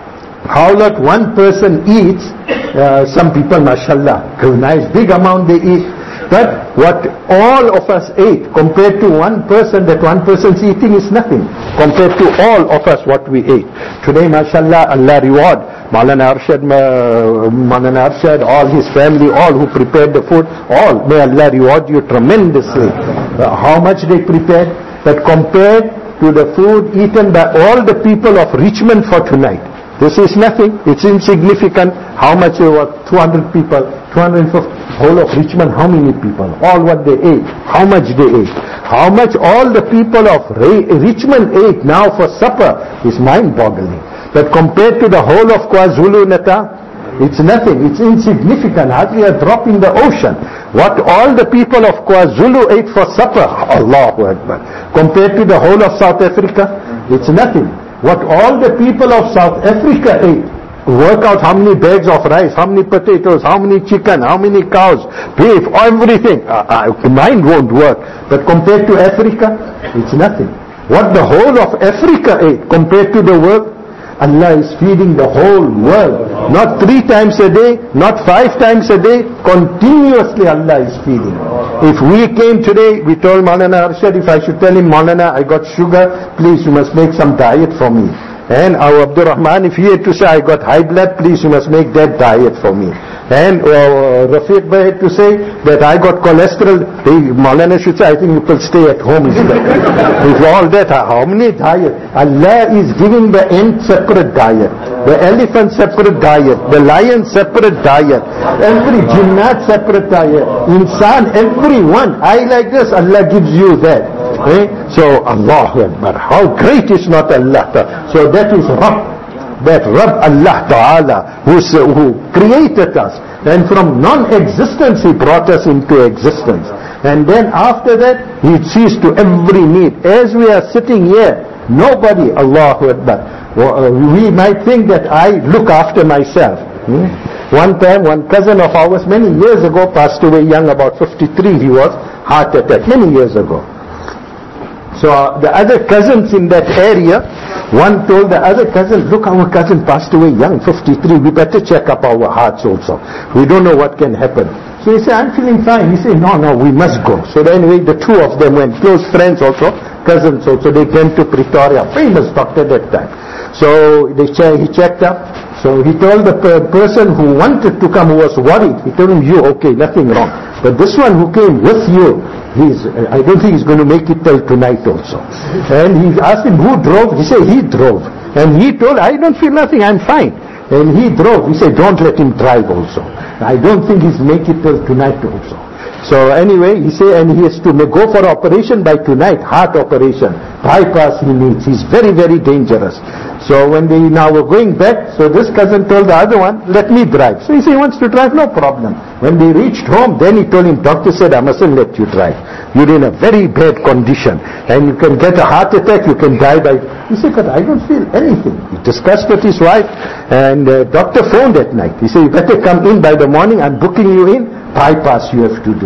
how that one person eats, uh, some people, mashallah, nice big amount they eat. But what all of us ate, compared to one person, that one person's eating is nothing. Compared to all of us, what we ate. Today, mashallah, Allah reward Maulana Arshad, uh, Maulana Arshad, all his family, all who prepared the food, all, may Allah reward you tremendously. Uh, how much they prepared, but compared to the food eaten by all the people of Richmond for tonight, this is nothing. It's insignificant. How much it was? two hundred people, two hundred fifty. Whole of Richmond, how many people? All what they ate. How much they ate. How much all the people of Richmond ate now for supper is mind-boggling. But compared to the whole of KwaZulu-Natal, it's nothing. It's insignificant. Hardly a drop in the ocean. What all the people of KwaZulu ate for supper, Allahu Akbar. Compared to the whole of South Africa, it's nothing. What all the people of South Africa ate, work out how many bags of rice, how many potatoes, how many chicken, how many cows, beef, everything. Uh, uh, mind won't work. But compared to Africa, it's nothing. What the whole of Africa ate compared to the world, Allah is feeding the whole world. Not three times a day, not five times a day, continuously Allah is feeding. If we came today, we told Maulana Arshad, if I should tell him, Maulana, I got sugar, please you must make some diet for me. And our Abdul Rahman, if he had to say, I got high blood, please you must make that diet for me. And uh, Rafiq Bhai had to say that I got cholesterol, hey, Maulana should say, I think you can stay at home. With all that, how many diet? Allah is giving the ant separate diet, the elephant separate diet, the lion separate diet, every jinnat separate diet, insan, everyone. I like this, Allah gives you that. Eh? So Allahu Akbar, how great is not Allah. So that is Rabb, that Rabb Allah Ta'ala, who's, uh, who created us, and from non-existence He brought us into existence, and then after that He sees to every need. As we are sitting here, nobody, Allahu Akbar, we might think that I look after myself. Hmm? One time, one cousin of ours, many years ago, passed away young, about fifty-three he was, heart attack, many years ago. So uh, the other cousins in that area, one told the other cousin, look, our cousin passed away young, fifty-three, we better check up our hearts also. We don't know what can happen. So he said, I'm feeling fine. He said, no, no, we must go. So anyway, the two of them went, close friends also, cousins also, they came to Pretoria, famous doctor that time. So they ch- he checked up. So he told the per- person who wanted to come, who was worried, he told him, you, okay, nothing wrong. But this one who came with you, he's, I don't think he's going to make it till tonight also. And he asked him, who drove? He said, he drove. And he told, I don't feel nothing, I'm fine. And he drove. He said, don't let him drive also. I don't think he's make it till tonight also. So anyway, he said, and he has to go for operation by tonight, heart operation. Bypass he needs. He's very, very dangerous. So when they now were going back, so this cousin told the other one, let me drive. So he said, he wants to drive, no problem. When they reached home, then he told him, doctor said, I mustn't let you drive. You're in a very bad condition. And you can get a heart attack, you can die by... He said, but I don't feel anything. He discussed with his wife, and uh, doctor phoned at night. He said, you better come in by the morning, I'm booking you in. Bypass you have to do.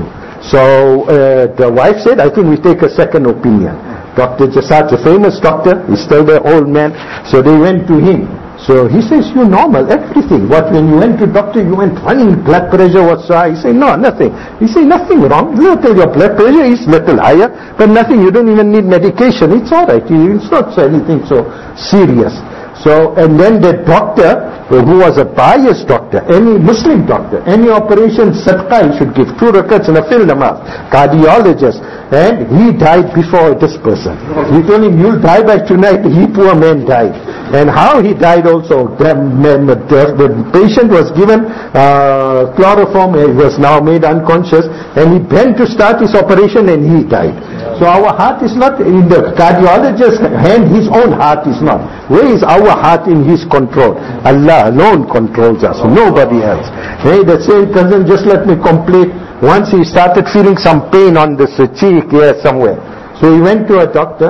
So uh, the wife said, I think we take a second opinion. Doctor Jasad, a famous doctor, he's still the old man. So they went to him. So he says, you're normal, everything. What, when you went to doctor, you went running, blood pressure was high. He said, no, nothing. He said, nothing wrong. Little, your blood pressure is little higher, but nothing, you don't even need medication. It's alright. It's not anything so serious. So, and then the doctor, who was a biased doctor, any Muslim doctor, any operation sadaqah, he should give two rakats and a fil namaz, cardiologist, and he died before this person. He told him, you'll die by tonight. He, poor man, died. And how he died also, the, the, the patient was given uh, chloroform, he was now made unconscious, and he bent to start his operation and he died. So our heart is not in the cardiologist's hand, his own heart is not. Where is our heart in his control? Allah alone controls us, nobody else. Hey, the same cousin, just let me complete. Once he started feeling some pain on this uh, cheek here somewhere. So he went to a doctor,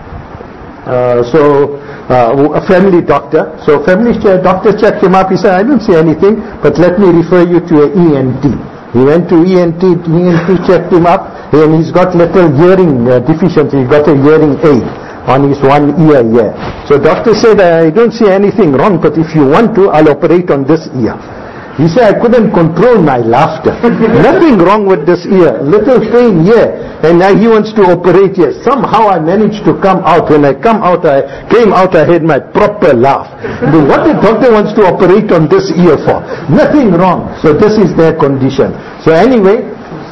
uh, so uh, a family doctor. So family doctor checked him up. He said, I don't see anything, but let me refer you to an E N T. He went to E N T, E N T checked him up, and he's got little hearing uh, deficiency. He's got a hearing aid on his one ear here. So doctor said, I don't see anything wrong, but if you want to, I'll operate on this ear. He said, I couldn't control my laughter. Nothing wrong with this ear. Little pain here. And now he wants to operate here. Somehow I managed to come out. When I come out, I came out, I had my proper laugh. But what the doctor wants to operate on this ear for? Nothing wrong. So this is their condition. So anyway,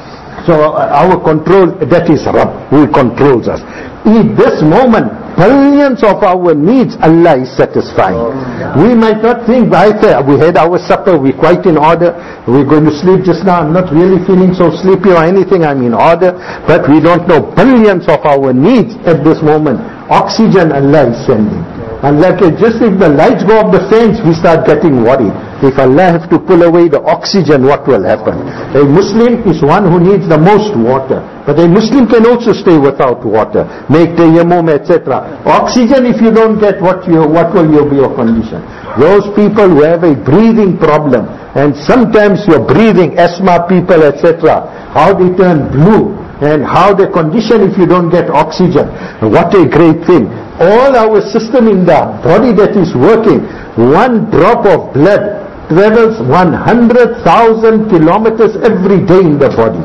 so our control, that is Rabb, who controls us. In this moment, billions of our needs, Allah is satisfying. We might not think, I say, we had our supper, we're quite in order, we're going to sleep just now, I'm not really feeling so sleepy or anything, I'm in order, but we don't know billions of our needs at this moment. Oxygen Allah is sending. And like just if the lights go off the fence, we start getting worried. If Allah have to pull away the oxygen, what will happen? A Muslim is one who needs the most water. But a Muslim can also stay without water. Make tayammum, et cetera. Oxygen, if you don't get, what you, what will you be your condition? Those people who have a breathing problem, and sometimes your breathing, asthma people, et cetera, how they turn blue, and how the condition if you don't get oxygen. What a great thing. All our system in the body that is working, one drop of blood travels one hundred thousand kilometers every day in the body.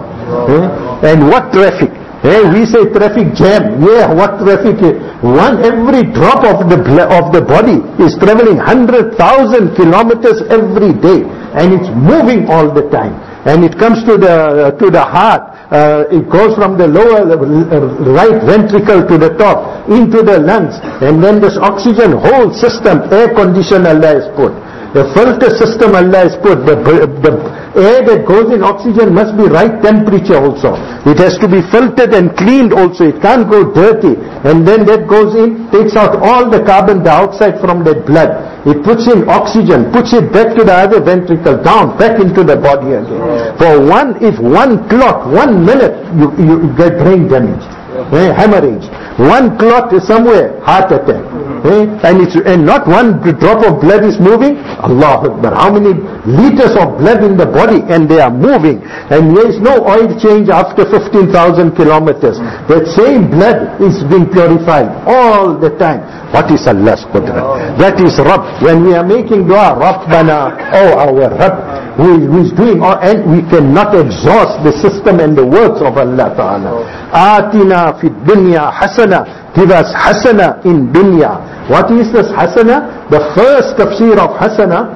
Eh? And what traffic? Eh? We say traffic jam. Yeah, what traffic is? One, every drop of the of the body is traveling one hundred thousand kilometers every day. And it's moving all the time. And it comes to the, uh, to the heart. Uh, it goes from the lower uh, right ventricle to the top into the lungs, and then this oxygen whole system, air condition Allah has put, the filter system Allah has put, the, the air that goes in oxygen must be right temperature also. It has to be filtered and cleaned also. It can't go dirty. And then that goes in, takes out all the carbon dioxide from that blood. It puts in oxygen, puts it back to the other ventricle, down, back into the body again. For one, if one clot, one minute, you, you get brain damage, eh, hemorrhage. One clot is somewhere, heart attack. Eh? And it's and not one drop of blood is moving. Allah Akbar. How many liters of blood in the body, and they are moving. And there is no oil change after fifteen thousand kilometers. That same blood is being purified all the time. What is Allah's qudrat? That is Rabb. When we are making dua, Rabbana, oh our Rabb, who, who is doing all, and we cannot exhaust the system and the works of Allah Ta'ala. Atina fid dunya hasana. Give us hasana in dunya. What is this hasana? The first tafsir of hasana,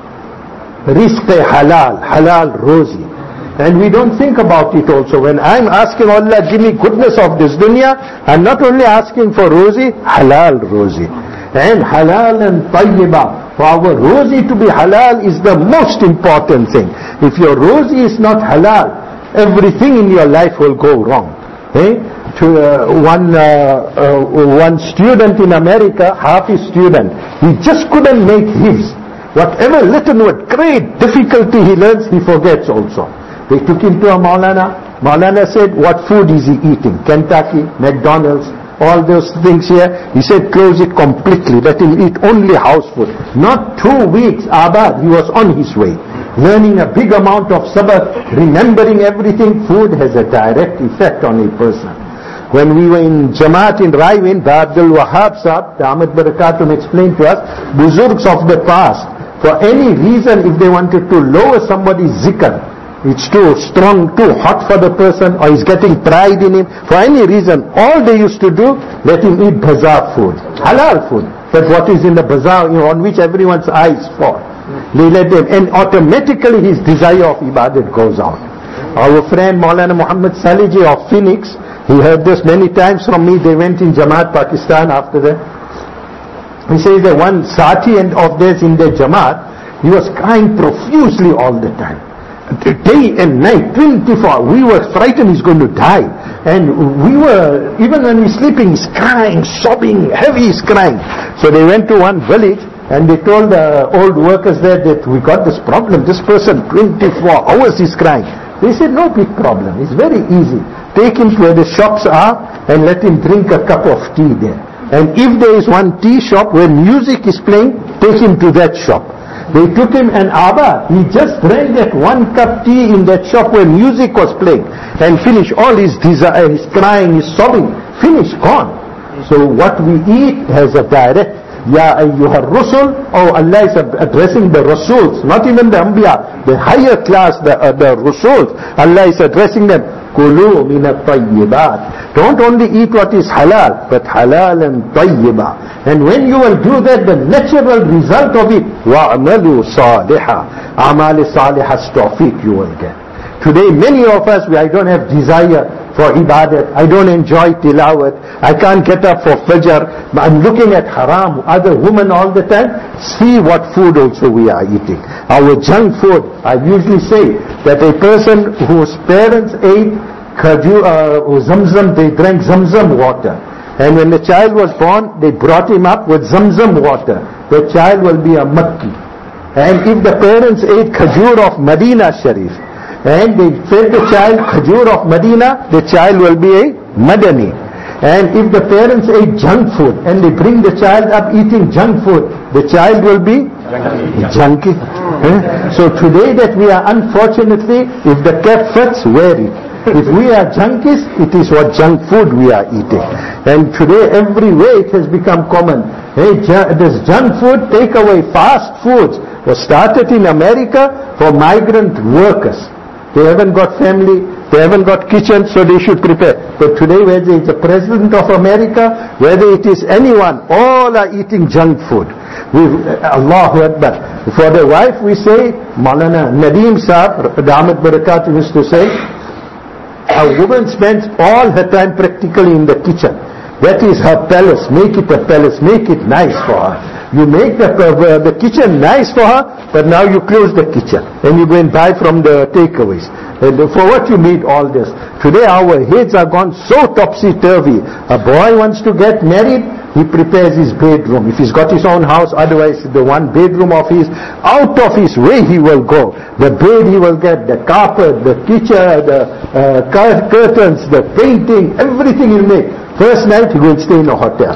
rizq halal, halal rozi. And we don't think about it also. When I'm asking Allah, give me goodness of this dunya, I'm not only asking for rozi, halal rozi. And halal and tayyiba. For our rozi to be halal is the most important thing. If your rozi is not halal, everything in your life will go wrong. Eh? To uh, one uh, uh, one student in America, Hafiz student, he just couldn't make his. Whatever little with great difficulty he learns, he forgets also. They took him to a Maulana. Maulana said, what food is he eating? Kentucky, McDonald's, all those things here. He said, close it completely. Let him eat only house food. Not two weeks, Abad, he was on his way. Learning a big amount of sabr, remembering everything. Food has a direct effect on a person. When we were in Jamaat in Raiwin, the Abdul Wahab Sahib, the Ahmad Barakatun explained to us, Buzurgs of the past, for any reason if they wanted to lower somebody's zikr, it's too strong, too hot for the person, or he's getting pride in him, for any reason, all they used to do, let him eat bazaar food, halal food, but what is in the bazaar, you know, on which everyone's eyes fall. They let them, and automatically his desire of ibadat goes out. Our friend Maulana Muhammad Saliji of Phoenix, he heard this many times from me. They went in Jamaat Pakistan after that. He says that one Sati and of theirs in their Jamaat, he was crying profusely all the time. Day and night, twenty-four. We were frightened he's going to die. And we were, even when we're sleeping, he's crying, sobbing, heavy he's crying. So they went to one village and they told the old workers there that we got this problem. This person, twenty-four hours is crying. They said, no big problem. It's very easy. Take him to where the shops are and let him drink a cup of tea there. And if there is one tea shop where music is playing, take him to that shop. They took him an Abba. He just drank that one cup tea in that shop where music was playing and finished. All his desire, his crying, his sobbing, finished, gone. So what we eat has a direct, Ya ayyuhar rusul, oh, Allah is addressing the Rasuls, not even the Anbiya, the higher class, the, uh, the Rasuls. Allah is addressing them. Kulu min at-tayyibat. Don't only eat what is halal, but halal and tayyiba. And when you will do that, the natural result of it, wa'amalu salihah. Amal salihah tawfiq you will get. Today many of us, we, I don't have desire for ibadat. I don't enjoy tilawat. I can't get up for fajr. I'm looking at haram, other women all the time. See what food also we are eating. Our junk food. I usually say that a person whose parents ate khaju, uh, zamzam, they drank zamzam water. And when the child was born, they brought him up with zamzam water. The child will be a Makki. And if the parents ate khajur of Medina Sharif, and they fed the child khajur of Medina, the child will be a Madani. And if the parents ate junk food and they bring the child up eating junk food, the child will be junkie. Eh? So today that we are, unfortunately, if the cap fits, wear it. If we are junkies, it is what junk food we are eating. And today everywhere it has become common. Hey, this junk food, take away fast foods, was started in America for migrant workers. They haven't got family, they haven't got kitchen, so they should prepare. But today, whether it's the President of America, whether it is anyone, all are eating junk food. We, Allahu Akbar. For the wife, we say, Maulana Nadeem Saab, Damat Barakat used to say, a woman spends all her time practically in the kitchen. That is her palace. Make it a palace. Make it nice for her. You make the, uh, the kitchen nice for her, but now you close the kitchen and you go and buy from the takeaways. And for what you need all this? Today our heads are gone so topsy-turvy. A boy wants to get married, he prepares his bedroom. If he's got his own house, otherwise the one bedroom of his, out of his way he will go. The bed he will get, the carpet, the kitchen, the uh, curtains, the painting, everything he'll make. First night he will stay in a hotel.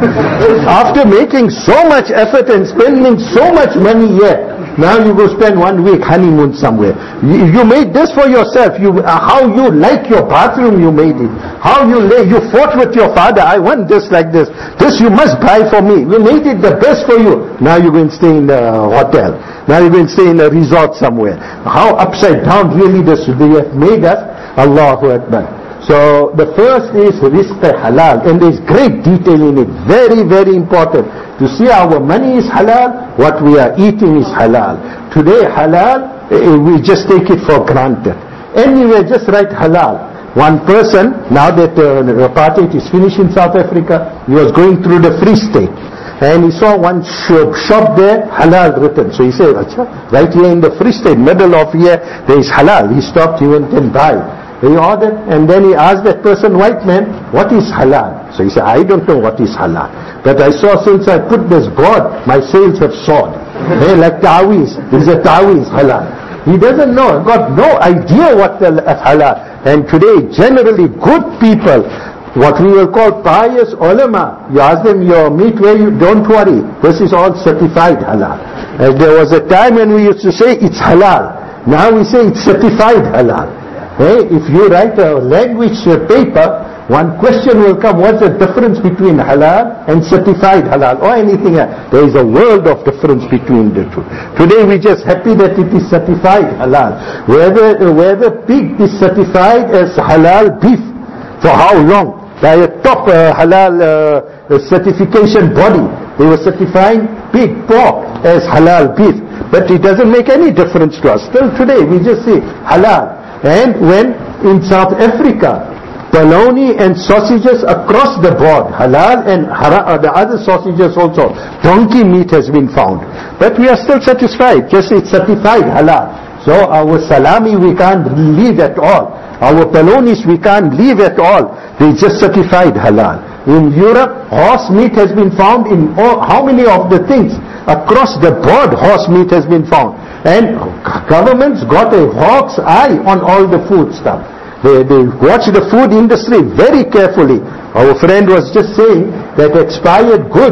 After making so much effort and spending so much money here, now you go spend one week honeymoon somewhere. You, you made this for yourself. You, uh, how you like your bathroom, you made it. How you lay, you fought with your father. I want this like this. This you must buy for me. We made it the best for you. Now you're going to stay in a hotel. Now you're going to stay in a resort somewhere. How upside down really this they have made us. Allahu Akbar. So the first is rizq halal, and there is great detail in it. Very, very important. To see our money is halal, what we are eating is halal. Today halal, we just take it for granted. Anyway, just write halal. One person, now that uh, the apartheid is finished in South Africa, he was going through the Free State. And he saw one shop, shop there, halal written. So he said, right here in the Free State, middle of here, there is halal. He stopped, he went and buy. He ordered, and then he asked that person, white man, what is halal? So he said, I don't know what is halal. But I saw since I put this board, my sales have soared. Hey, like ta'weez. This is a ta'weez, halal. He doesn't know, got no idea what the halal. And today, generally, good people, what we will call pious ulama, you ask them your meat where you, don't worry, this is all certified halal. And there was a time when we used to say it's halal. Now we say it's certified halal. Hey, if you write a language paper, one question will come, what's the difference between halal and certified halal or anything else? There is a world of difference between the two. Today we're just happy that it is certified halal. Whether, whether pig is certified as halal beef, for how long? By a top uh, halal uh, certification body, they were certifying pig, pork as halal beef. But it doesn't make any difference to us. Still today we just say halal. And when in South Africa, bologna and sausages across the board, halal and hara, uh, the other sausages also, donkey meat has been found. But we are still satisfied, just it's certified halal. So our salami we can't leave at all. Our bolognas we can't leave at all. They just certified halal. In Europe, horse meat has been found in all, how many of the things? Across the board horse meat has been found. And governments got a hawk's eye on all the food stuff. They, they watch the food industry very carefully. Our friend was just saying that expired goods,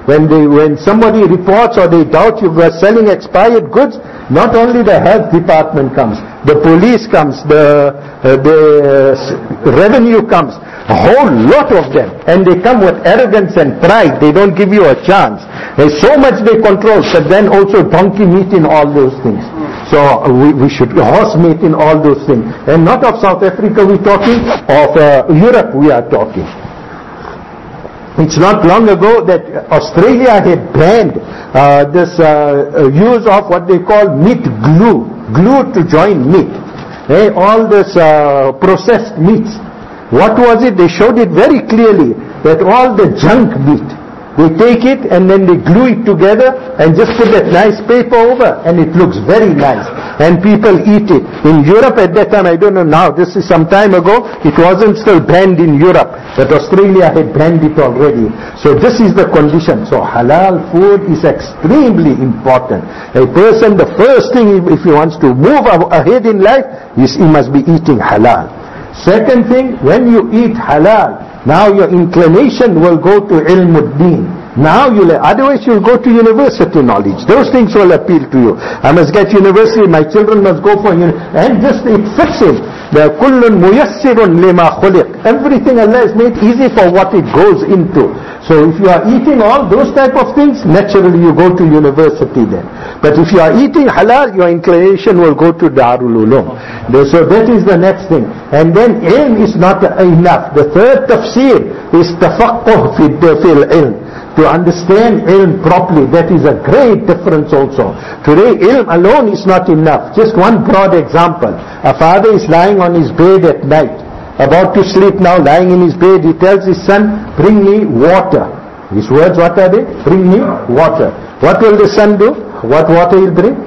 when they, when somebody reports or they doubt you are selling expired goods, not only the health department comes, the police comes, the, uh, the uh, revenue comes, a whole lot of them, and they come with arrogance and pride. They don't give you a chance. There's so much they control, but then also donkey meat in all those things. So we, we should horse meat in all those things. And not of South Africa we're talking, of uh, Europe we are talking. It's not long ago that Australia had banned uh, this uh, use of what they call meat glue, glue to join meat. Hey, all this uh, processed meats. What was it? They showed it very clearly that all the junk meat, they take it and then they glue it together and just put that nice paper over, and it looks very nice. And people eat it. In Europe at that time, I don't know now, this is some time ago, it wasn't still banned in Europe, but Australia had banned it already. So this is the condition. So halal food is extremely important. A person, the first thing if he wants to move ahead in life, is he must be eating halal. Second thing, when you eat halal, now your inclination will go to ilmuddin. Now you'll, otherwise you'll go to university knowledge. Those things will appeal to you. I must get university, my children must go for uni, and just it fits in. The kullun muyassirun lima khuliq. Everything Allah has made easy for what it goes into. So if you are eating all those type of things, naturally you go to university then. But if you are eating halal, your inclination will go to Darul Ulum. So that is the next thing. And then ilm is not enough. The third tafsir is tafaqquh fil ilm. To understand ilm properly, that is a great difference also. Today ilm alone is not enough. Just one broad example. A father is lying on his bed at night, about to sleep now, lying in his bed. He tells his son, bring me water. His words, what are they? Bring me water. What will the son do? What water he'll bring?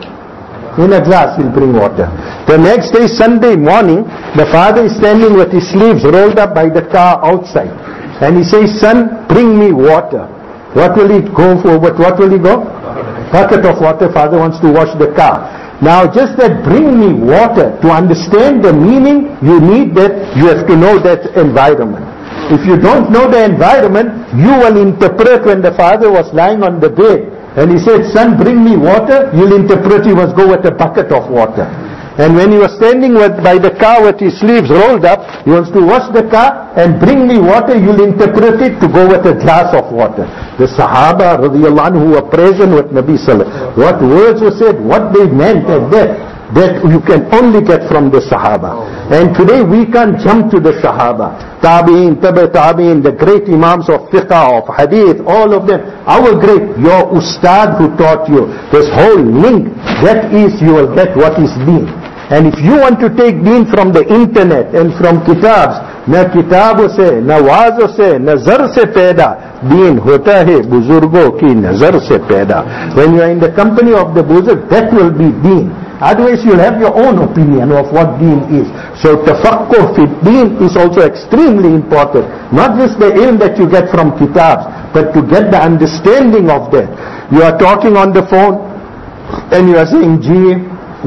In a glass he'll bring water. The next day, Sunday morning, the father is standing with his sleeves rolled up by the car outside. And he says, son, bring me water. What will he go for? What, what will he go? Bucket of water. Father wants to wash the car. Now just that bring me water, to understand the meaning, you need that, you have to know that environment. If you don't know the environment, you will interpret when the father was lying on the bed and he said, son, bring me water, you'll interpret he must go with a bucket of water. And when he was standing with, by the car with his sleeves rolled up, he wants to wash the car and bring me water, you'll interpret it to go with a glass of water. The Sahaba radiallahu anhu who were present with Nabi Sallallahu Alaihi Wasallam, what words were said, what they meant at that, that you can only get from the Sahaba. And today we can't jump to the Sahaba. Tabi'in, Tabi' Tabi'in, the great Imams of fiqh, of hadith, all of them. Our great, your ustad who taught you, this whole link, that is you will get what is deen. And if you want to take deen from the internet and from kitabs, na kitabon se, na wazo se, nazar se paida, deen hota hai buzurgo ki nazar se paida. When you are in the company of the buzurg, that will be deen. Otherwise you'll have your own opinion of what deen is. So tafaqquh fi deen is also extremely important. Not just the ilm that you get from kitabs, but to get the understanding of that. You are talking on the phone and you are saying G,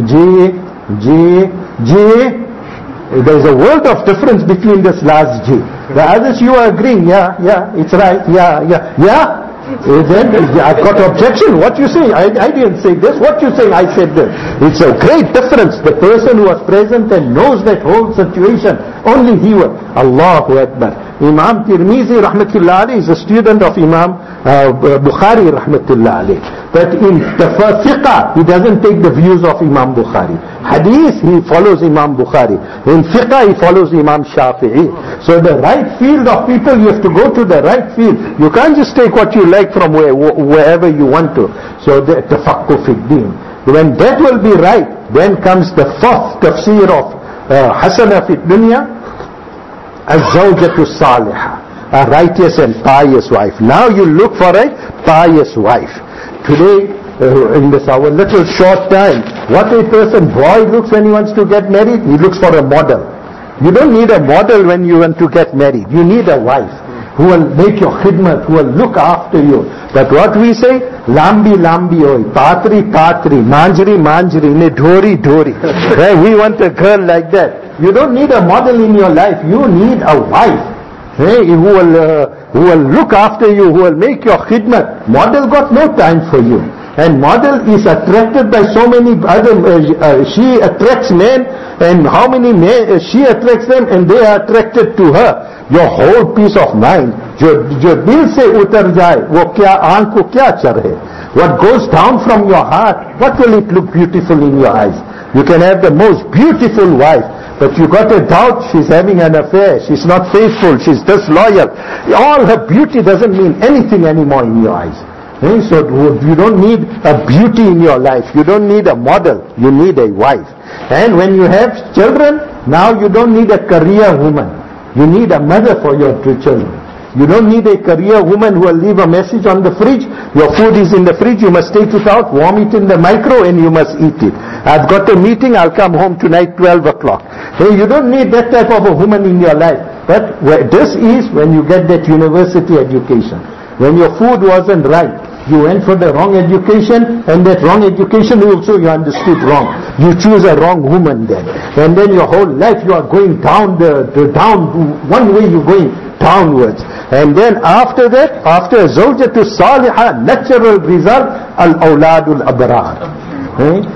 G, G, G. There's a world of difference between this last G. The others you are agreeing, yeah, yeah, it's right, yeah, yeah, yeah. Then I've got objection. What you say? I, I didn't say this. What you say? I said this. It's a great difference. The person who was present and knows that whole situation, only he will. Allahu Akbar. Imam Tirmizi rahmatullah alayhi is a student of Imam uh, Bukhari rahmatullah alayhi. But in fiqh, he doesn't take the views of Imam Bukhari. Hadith, he follows Imam Bukhari. In fiqh, he follows Imam Shafi'i. So the right field of people, you have to go to the right field. You can't just take what you like from where, wherever you want to. So the tafaqquh fi din. When that will be right, then comes the fourth tafsir of uh, hasana fi dunya, az-zawjatu salihah, a righteous and pious wife. Now you look for a pious wife. Today, uh, in this our little short time, what a person, boy looks when he wants to get married, he looks for a model. You don't need a model when you want to get married. You need a wife who will make your khidmat, who will look after you. But what we say, lambi lambi oi, patri patri, manjri manjri, ne dhori dhori. Right? We want a girl like that. You don't need a model in your life. You need a wife Hey, who will uh, who will look after you, who will make your khidmat. Model got no time for you. And model is attracted by so many other, uh, uh, she attracts men, and how many men, uh, she attracts them, and they are attracted to her. Your whole peace of mind, jo, jo dil se utar jaye, wo kya, aankh ko kya charhe. What goes down from your heart, what will it look beautiful in your eyes? You can have the most beautiful wife, but you got a doubt she's having an affair, she's not faithful, she's disloyal. All her beauty doesn't mean anything anymore in your eyes. Eh? So you don't need a beauty in your life, you don't need a model, you need a wife. And when you have children, now you don't need a career woman, you need a mother for your two children. You don't need a career woman who will leave a message on the fridge. Your food is in the fridge, you must take it out, warm it in the micro, and you must eat it. I've got a meeting, I'll come home tonight twelve o'clock. Hey, you don't need that type of a woman in your life. But this is when you get that university education. When your food wasn't right, you went for the wrong education, and that wrong education also you understood wrong. You choose a wrong woman then. And then your whole life you are going down the, the down, one way you're going downwards. And then after that, after zawjatu salihah, natural result, al-awladul abrar. Eh?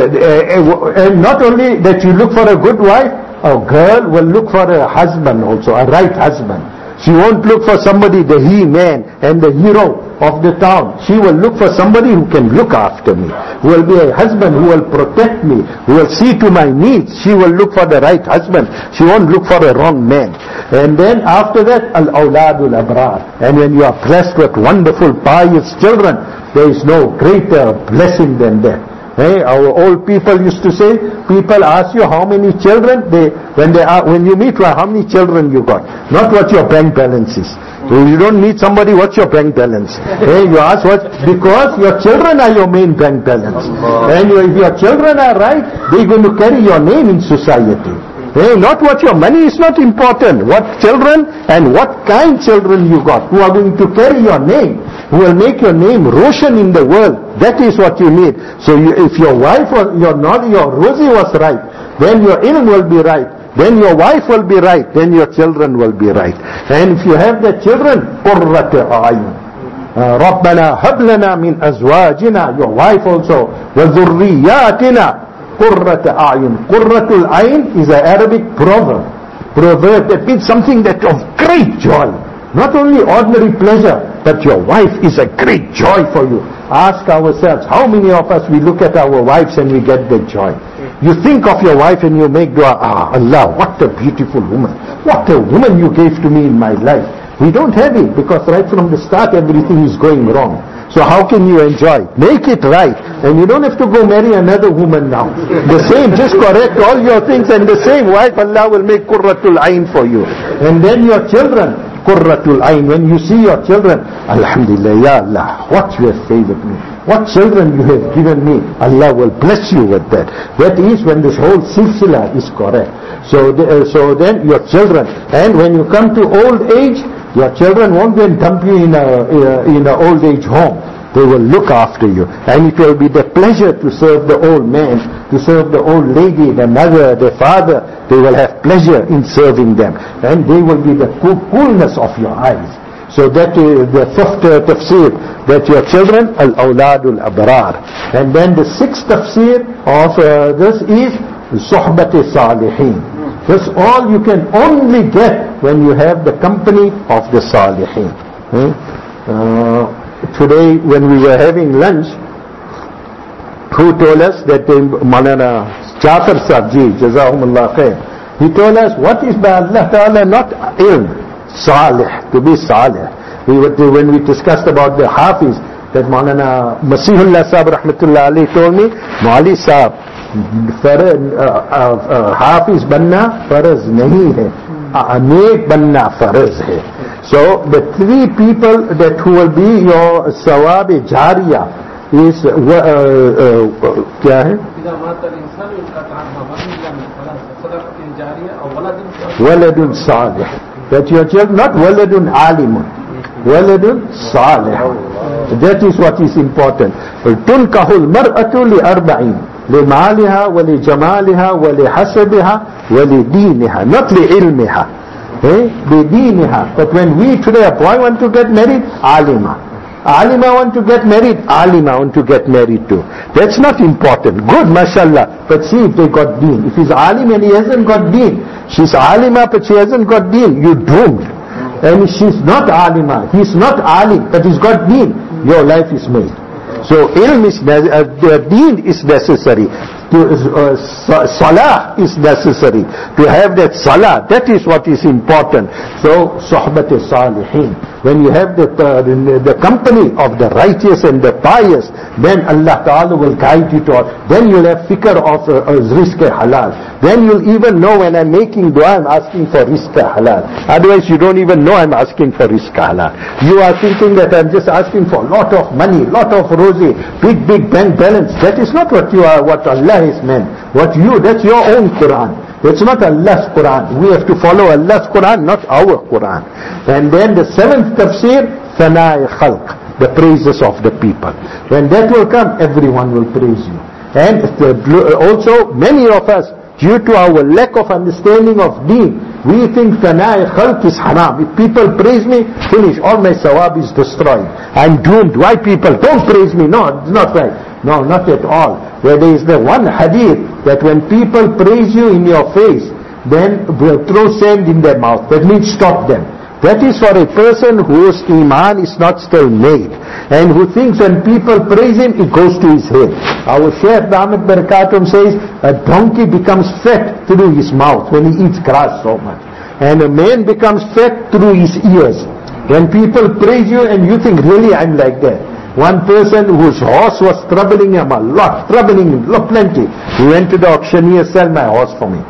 And not only that you look for a good wife, a girl will look for a husband also, a right husband. She won't look for somebody, the he-man and the hero of the town. She will look for somebody who can look after me, who will be a husband who will protect me, who will see to my needs. She will look for the right husband. She won't look for a wrong man. And then after that, al-awladul abrar. And when you are blessed with wonderful, pious children, there is no greater blessing than that. Hey, our old people used to say, people ask you how many children, they, when they are, when you meet, well, how many children you got, not what your bank balance is. You don't meet somebody, what's your bank balance? Hey, you ask what, because your children are your main bank balance. And if your children are right, they're going to carry your name in society. Hey, not what your money is not important. What children and what kind children you got who are going to carry your name, who will make your name Roshan in the world. That is what you need. So you, if your wife was, your not your Rosie was right, then your ilm will be right. Then your wife will be right. Then your children will be right. And if you have the children, qurrat a'yun. Rabbana hab lana min azwajina. Your wife also. Wa dhurriyatina. Qurrat a'yun. Qurratul ayn is an Arabic proverb. Proverb that means something that of great joy. Not only ordinary pleasure, but your wife is a great joy for you. Ask ourselves, how many of us we look at our wives and we get the joy? You think of your wife and you make dua, ah Allah, what a beautiful woman. What a woman you gave to me in my life. We don't have it because right from the start everything is going wrong. So how can you enjoy? Make it right. And you don't have to go marry another woman now. The same, just correct all your things and the same wife Allah will make qurratul ayn for you. And then your children, qurratul ayn. When you see your children, Alhamdulillah, Ya Allah, what you have favored me. What children you have given me. Allah will bless you with that. That is when this whole silsila is correct. So, the, uh, so then your children. And when you come to old age, your children won't then dump you in a, in an old age home. They will look after you. And it will be their pleasure to serve the old man, to serve the old lady, the mother, the father. They will have pleasure in serving them. And they will be the coolness of your eyes. So that is the fifth uh, tafsir, that your children, al-awladul abrar. And then the sixth tafsir of uh, this is suhbati salihin. This all you can only get when you have the company of the salihin. Hmm? Uh, today when we were having lunch, who told us that Maulana Jafar Sahib, Jazahumullah khair, he told us what is by Allah Ta'ala not ilm, salih, to be salih. We were to, when we discussed about the Hafiz, that Maulana Masihullah Sahib Rahmatullah Ali told me, Mauli Sahib, हाफिज बनना फर्ज नहीं है, अनेक बनना फर्ज है. So the three people that who will be your sawab jariya is uh, uh, uh, क्या है? waladun salih. That your children, not waladun alimun, waladun salih. That is what is important. Tunkahul mar'atu li arba'in. لمالها ولجمالها ولحسبها ولدينها, not لعلمها. Eh? Bidiniha. But when we today, a boy want to get married, alima. Alima want to get married, alima want to get married too. That's not important. Good, mashallah. But see if they got deen. If he's alim and he hasn't got deen, she's alima but she hasn't got deen, you're doomed. And she's not alima, he's not alim, but he's got deen, your life is made. So ilm is, uh, the deen is necessary. To, uh, salah is necessary. To have that salah, that is what is important. So, sohbat salihin. When you have the, uh, the company of the righteous and the pious, then Allah Ta'ala will guide you to all. Then you'll have fikr of uh, uh, rizq halal. Then you'll even know when I'm making dua, I'm asking for rizq halal. Otherwise you don't even know I'm asking for rizq halal. You are thinking that I'm just asking for a lot of money, lot of rosy, big, big bank balance. That is not what you are, what Allah is meant. What you, that's your own Quran. It's not Allah's Quran. We have to follow Allah's Quran, not our Quran. And then the seventh tafsir, Thana'i Khalq, the praises of the people. When that will come, everyone will praise you. And also, many of us, due to our lack of understanding of deen, we think Thana'i Khalq is haram. If people praise me, finish, all my sawab is destroyed. I'm doomed. Why people? Don't praise me. No, it's not right. No, not at all. Where there is the one hadith that when people praise you in your face, then we'll throw sand in their mouth. That means stop them. That is for a person whose iman is not still made, and who thinks when people praise him, it goes to his head. Our Shaykh Damat Barakatum says, a donkey becomes fat through his mouth when he eats grass so much. And a man becomes fat through his ears. When people praise you and you think, really I'm like that. One person whose horse was troubling him a lot, troubling him, plenty. He went to the auctioneer, sell my horse for me.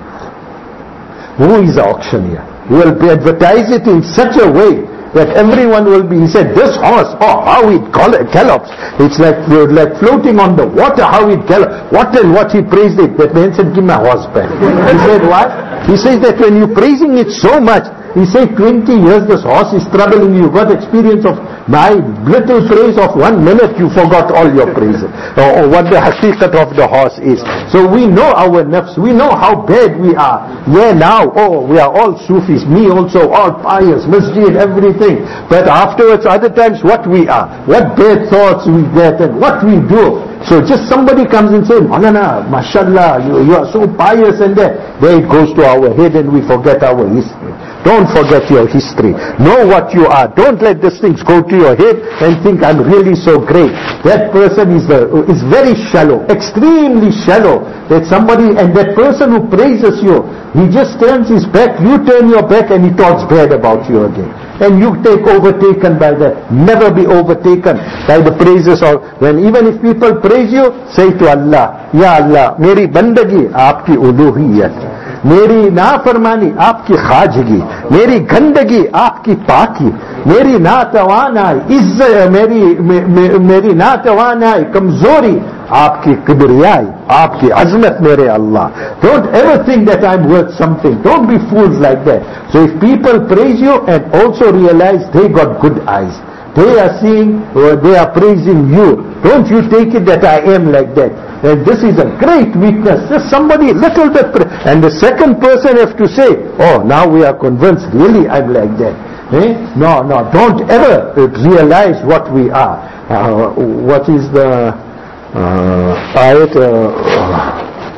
Who is the auctioneer? He will advertise it in such a way that everyone will be, he said, this horse, oh, how it gallops. It's like, like floating on the water, how it gallops. What and what he praised it. That man said, give my horse back. He said, what? He says that when you're praising it so much, he said twenty years this horse is troubling you. You got experience of my little praise of one minute, you forgot all your praises. Or, or what the haqiqat of the horse is. So we know our nafs, we know how bad we are. Yeah, now, oh, we are all Sufis, me also, all pious, masjid, everything. But afterwards, other times, what we are, what bad thoughts we get and what we do. So just somebody comes and says, Maulana, mashallah, you, you are so pious and that. There it goes to our head and we forget our history. Don't forget your history. Know what you are. Don't let these things go to your head and think I'm really so great. That person is the, is very shallow, extremely shallow. That somebody, and that person who praises you, he just turns his back, you turn your back and he talks bad about you again. And you take overtaken by that. Never be overtaken by the praises of, when even if people praise you, say to Allah, Ya Allah, meri bandagi aapki uluhiyat. मेरी नाफरमानी आपकी खाजगी, मेरी गंदगी आपकी पाकी, मेरी नातवानाई इज्जत, मेरी मे, मे, मेरी नातवानाई कमजोरी आपकी किबरियाई, आपकी अजमत मेरे अल्लाह. Don't ever think that I'm worth something. Don't be fools like that. So if people praise you and also realize they got good eyes, they are seeing, or they are praising you, don't you take it that I am like that. And this is a great weakness. Just somebody little bit. And the second person have to say, oh, now we are convinced, really I'm like that. Eh? No, no, don't ever realize what we are. Uh, what is the uh, ayat? Uh,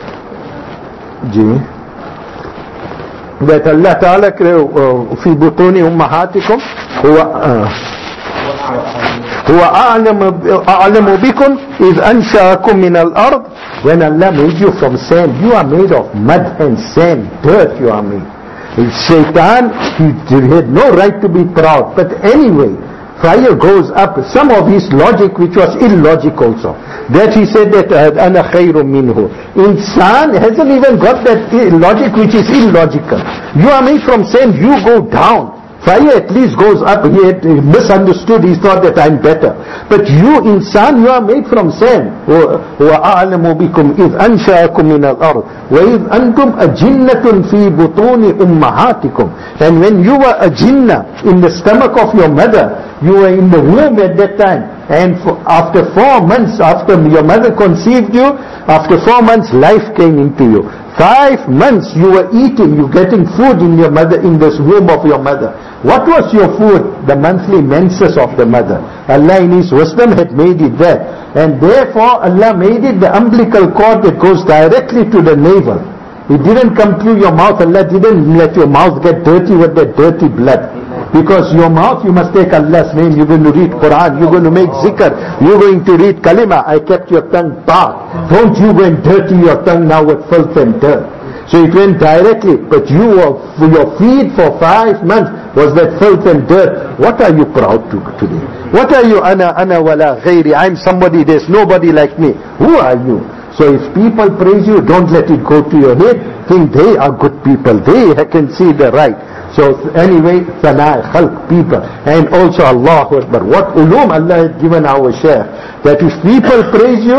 that Allah Ta'ala fi butuni ummahatikum huwa هو أعلم بكم إذ أنشأكم من الأرض. When Allah made you from sand, you are made of mud and sand, dirt you are made. Shaitan, he had no right to be proud. But anyway, fire goes up. Some of his logic, which was illogic also, that he said that أنا خير منه. Insan hasn't even got that logic which is illogical. You are made from sand, you go down. Fire at least goes up. He had misunderstood. He thought that I'm better. But you, insan, you are made from sand. وَأَعْلَمُ بِكُمْ إِذْ أَنْشَأَكُمْ مِنَ الْأَرْضِ وَإِذْ أَنْتُمْ أَجِنَّةٌ فِي بُطُونِ أُمَّهَاتِكُمْ. And when you were a jinnah in the stomach of your mother, you were in the womb at that time. And for, after four months, after your mother conceived you, after four months life came into you. Five months you were eating, you getting food in your mother, in this womb of your mother. What was your food? The monthly menses of the mother. Allah in His wisdom had made it that. And therefore Allah made it the umbilical cord that goes directly to the navel. It didn't come through your mouth. Allah didn't let your mouth get dirty with that dirty blood. Because your mouth, you must take Allah's name. You're going to read Quran. You're going to make zikr. You're going to read kalima. I kept your tongue dark. Don't you go and dirty your tongue now with filth and dirt. So it went directly. But you were, your feed for five months was that filth and dirt. What are you proud to today? What are you? Ana, ana wala ghairi. I'm somebody, there's nobody like me. Who are you? So if people praise you, don't let it go to your head. Think they are good people. They can see the right. So anyway, sana khalq, people. And also Allahu Akbar. What ulum Allah has given our Shaykh. That if people praise you,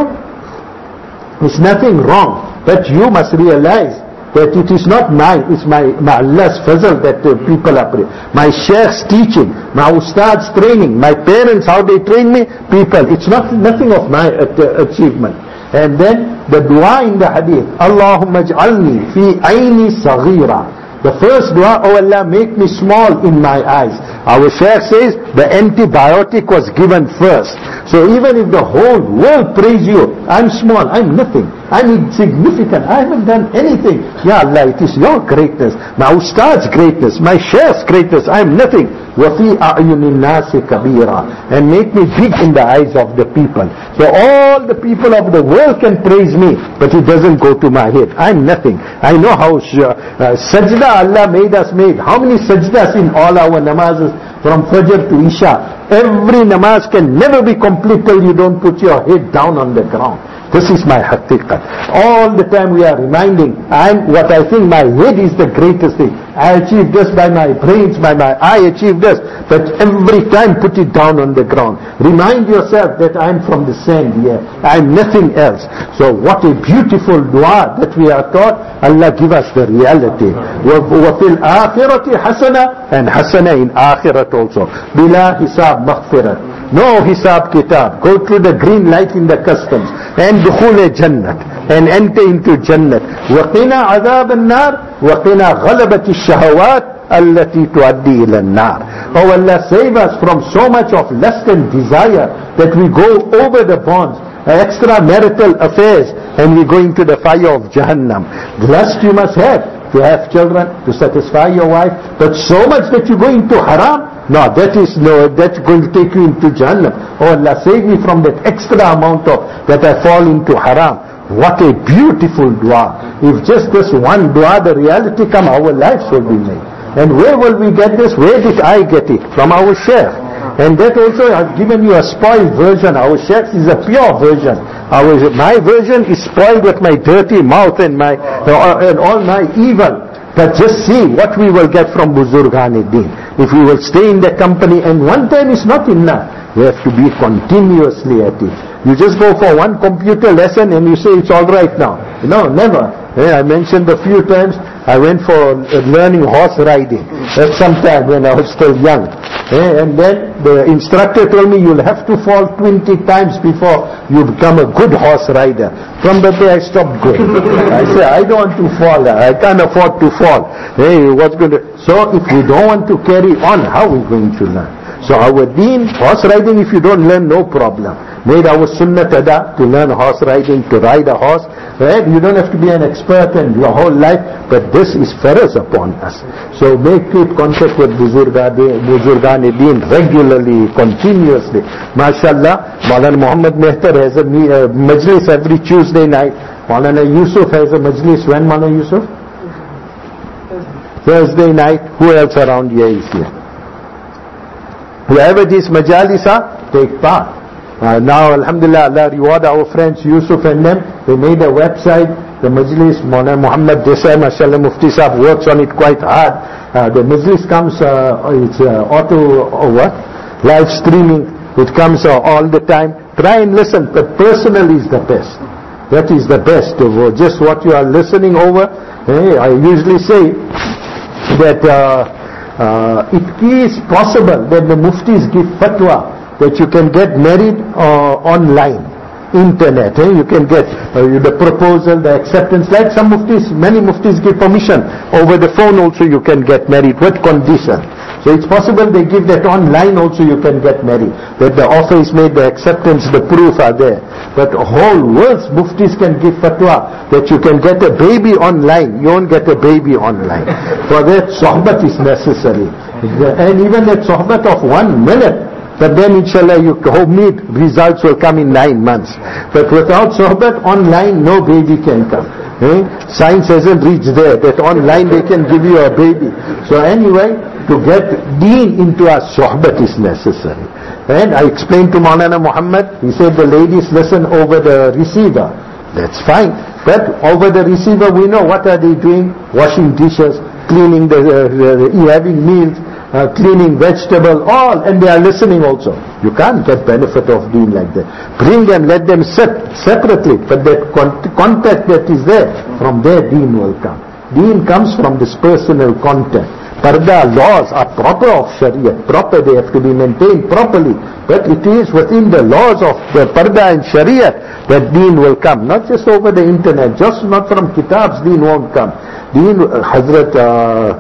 it's nothing wrong. But you must realize that it is not mine, it's my, my Allah's fazl that uh, people are praying. My Shaykh's teaching, my Ustad's training, my parents, how they train me, people. It's not nothing of my uh, achievement. And then the dua in the hadith, Allahumma ij'alni fi ayni saghira. The first dua, oh Allah, make me small in my eyes. Our Shaykh says the antibiotic was given first. So even if the whole world praise you, I'm small, I'm nothing, I'm insignificant, I haven't done anything. Ya Allah, it is your greatness, my Ustad's greatness, my Shaykh's greatness, I'm nothing. وَفِي أَعْيُنِ النَّاسِ كَبِيرًا. And make me big in the eyes of the people. So all the people of the world can praise me, but it doesn't go to my head. I'm nothing. I know how uh, sajda Allah made us make. How many sajdas in all our namazes from Fajr to Isha? Every namaz can never be complete till you don't put your head down on the ground. This is my haqiqat. All the time we are reminding, I'm what I think my head is the greatest thing. I achieved this by my brains, by my eye achieved this. But every time put it down on the ground. Remind yourself that I'm from the sand here. I'm nothing else. So what a beautiful dua that we are taught. Allah give us the reality. وَفِي الْآخِرَةِ حَسَنَةً. And hasana in akhirat also. Bila hisab maghfirat. No hisab kitab. Go through the green light in the customs. And dukhul jannat. And enter into jannat. وَقِنَا عَذَابَ النَّارِ وَقِنَا غَلَبَةِ الشَّهَوَاتِ الَّتِي تُعَدِّي إِلَى النَّارِ. Oh Allah, save us from so much of lust and desire that we go over the bonds. Extramarital affairs, and we go into the fire of Jahannam. Lust you must have to have children, to satisfy your wife, but so much that you go into haram. No, that is no, that's going to take you into Jahannam. Oh Allah, save me from that extra amount of that I fall into haram. What a beautiful dua. If just this one dua, the reality come, our lives will be made. And where will we get this? Where did I get it? From our Shaykh. And that also I've given you a spoiled version. Our Shaykh's is a pure version. Our, my version is spoiled with my dirty mouth and my uh, and all my evil. But just see what we will get from Buzurgan-e-Din. If we will stay in the company, and one time is not enough. We have to be continuously at it. You just go for one computer lesson and you say it's all right now. No, never. Yeah, I mentioned a few times, I went for learning horse riding. That's sometime when I was still young. Yeah, and then the instructor told me you'll have to fall twenty times before you become a good horse rider. From that day I stopped going. I said, I don't want to fall. I can't afford to fall. Hey, what's going to... So if we don't want to carry on, how are we going to learn? So our deen, horse riding, if you don't learn, no problem. Made our sunnah tada to learn horse riding, to ride a horse. Right? You don't have to be an expert in your whole life, but this is farz upon us. So make keep contact with Buzurgan-e-Din regularly, continuously. MashaAllah, Maulana Muhammad Mehtar has a uh, majlis every Tuesday night. Maulana Yusuf has a majlis. When, Maulana Yusuf? Thursday night. Who else around here is here? Whoever these majalis are, take part. Uh, now, alhamdulillah, Allah reward our friends Yusuf and them. They made a website, the Majlis. Maulana Muhammad Desai, mashallah, Mufti Sahab works on it quite hard. Uh, the Majlis comes, uh, it's uh, auto, or what? Live streaming. It comes uh, all the time. Try and listen, but personal is the best. That is the best. Uh, just what you are listening over. Hey, I usually say that uh, uh, it is possible that the Muftis give fatwa that you can get married uh, online, internet. Eh? You can get uh, the proposal, the acceptance. Like some muftis, many muftis give permission over the phone. Also, you can get married with condition. So it's possible they give that online also you can get married. That the offer is made, the acceptance, the proof are there. But whole world's muftis can give fatwa that you can get a baby online. You won't get a baby online. For that, sohbat is necessary. And even that sohbat of one minute, but then inshallah you meet, results will come in nine months. But without sohbat, online no baby can come. Eh? Science hasn't reached there, that online they can give you a baby. So anyway, to get deen into our sohbat is necessary. And I explained to Maulana Muhammad, he said the ladies listen over the receiver. That's fine. But over the receiver we know what are they doing? Washing dishes, cleaning the, uh, uh, having meals, uh, cleaning vegetable, all, and they are listening also. You can't get benefit of deen like that. Bring them, let them sit separately, but that con- contact that is there, from there deen will come. Deen comes from this personal contact. Parda laws are proper of Sharia, proper, they have to be maintained properly. But it is within the laws of the Parda and Sharia that deen will come. Not just over the internet, just not from kitabs, deen won't come. Deen, uh, Hazrat uh,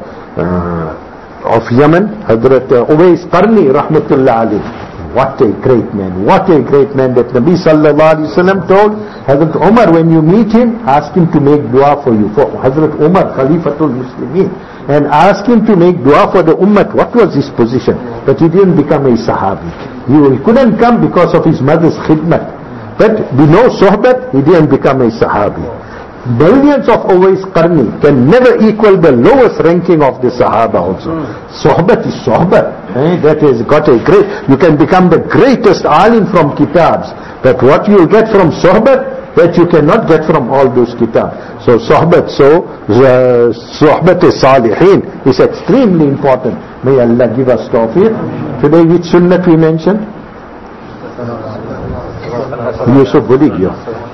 uh, of Yemen, Hazrat uh, Uwais Qarni, Rahmatullah alayhi. What a great man, what a great man that Nabi sallallahu alayhi wa sallam told Hazrat Umar, when you meet him, ask him to make dua for you. For Hazrat Umar, Khalifatul Muslimin. And ask him to make dua for the ummah. What was his position? But he didn't become a sahabi. He couldn't come because of his mother's khidmat. But below sohbat, he didn't become a sahabi. Millions of Uwais Qarni can never equal the lowest ranking of the Sahaba also. Mm. Sohbat is sohbat. Eh? That has got a great, you can become the greatest alim from kitabs. But what you get from sohbat, that you cannot get from all those kitabs. So sohbat, so uh, sohbat salihin is extremely important. May Allah give us tawfiq. Today which sunnat we mentioned? Yusuf Budigyo.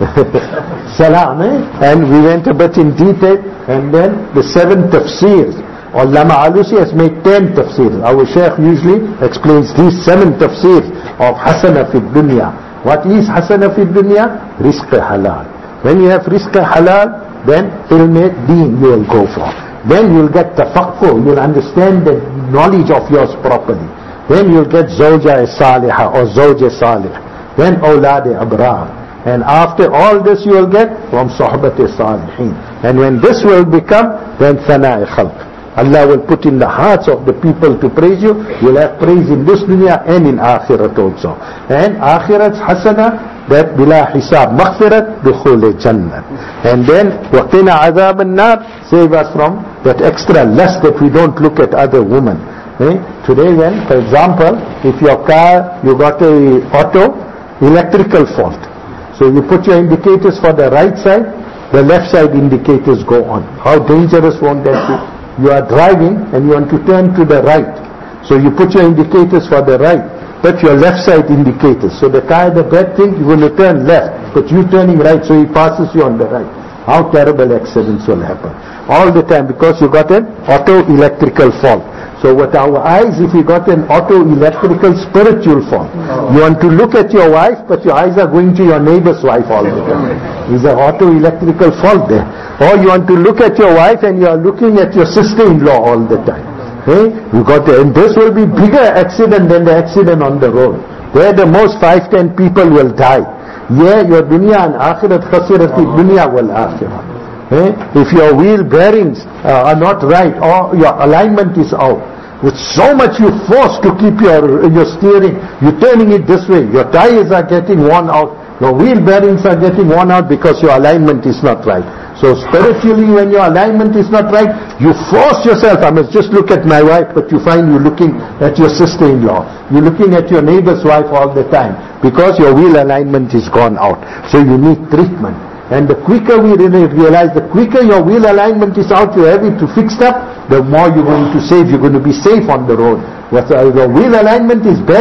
Salam, eh? And we went a bit in detail, and then the seven tafsirs. Allama Alusi has made ten tafsirs. Our Shaykh usually explains these seven tafsirs of Hasana fi dunya. What is Hasana fi dunya? Rizq halal. When you have rizq halal, then ilm deen you will go for. Then you will get tafaqquh, you will understand the knowledge of yours properly. Then you will get zawja salihah or zawja salih. Then awlad abrar. And after all this you will get from sohbat salihin. And when this will become, then thana khalq. Allah will put in the hearts of the people to praise you. You will have praise in this dunya and in akhirat also. And akhirat's hasana, that bila hisab maghfirat dukhul jannah. And then waqina azab an-nar, save us from that extra lust that we don't look at other women. Eh? Today when, for example, if your car, you got a auto, electrical fault. So you put your indicators for the right side, the left side indicators go on. How dangerous won't that be? You are driving and you want to turn to the right. So you put your indicators for the right, but your left side indicators. So the car, the bad thing, you will turn left, but you turning right, so he passes you on the right. How terrible accidents will happen. All the time because you got an auto electrical fault. So with our eyes, if you got an auto electrical spiritual fault, you want to look at your wife, but your eyes are going to your neighbor's wife all the time. There's an auto electrical fault there. Or you want to look at your wife and you are looking at your sister-in-law all the time. Hey? You got a, and this will be bigger accident than the accident on the road, where the most five, ten people will die. Yeah, your dunya and akhirat khasirat dunya wal akhirah. Eh? If your wheel bearings uh, are not right or your alignment is out, with so much you force to keep your your steering, you're turning it this way, your tires are getting worn out, your wheel bearings are getting worn out because your alignment is not right. So spiritually, when your alignment is not right, you force yourself. I must just look at my wife, but you find you looking at your sister-in-law. You're looking at your neighbor's wife all the time because your wheel alignment is gone out. So you need treatment. And the quicker we really realize, the quicker your wheel alignment is out, you have it to fixed up, the more you're going to save. You're going to be safe on the road. If your wheel alignment is bad,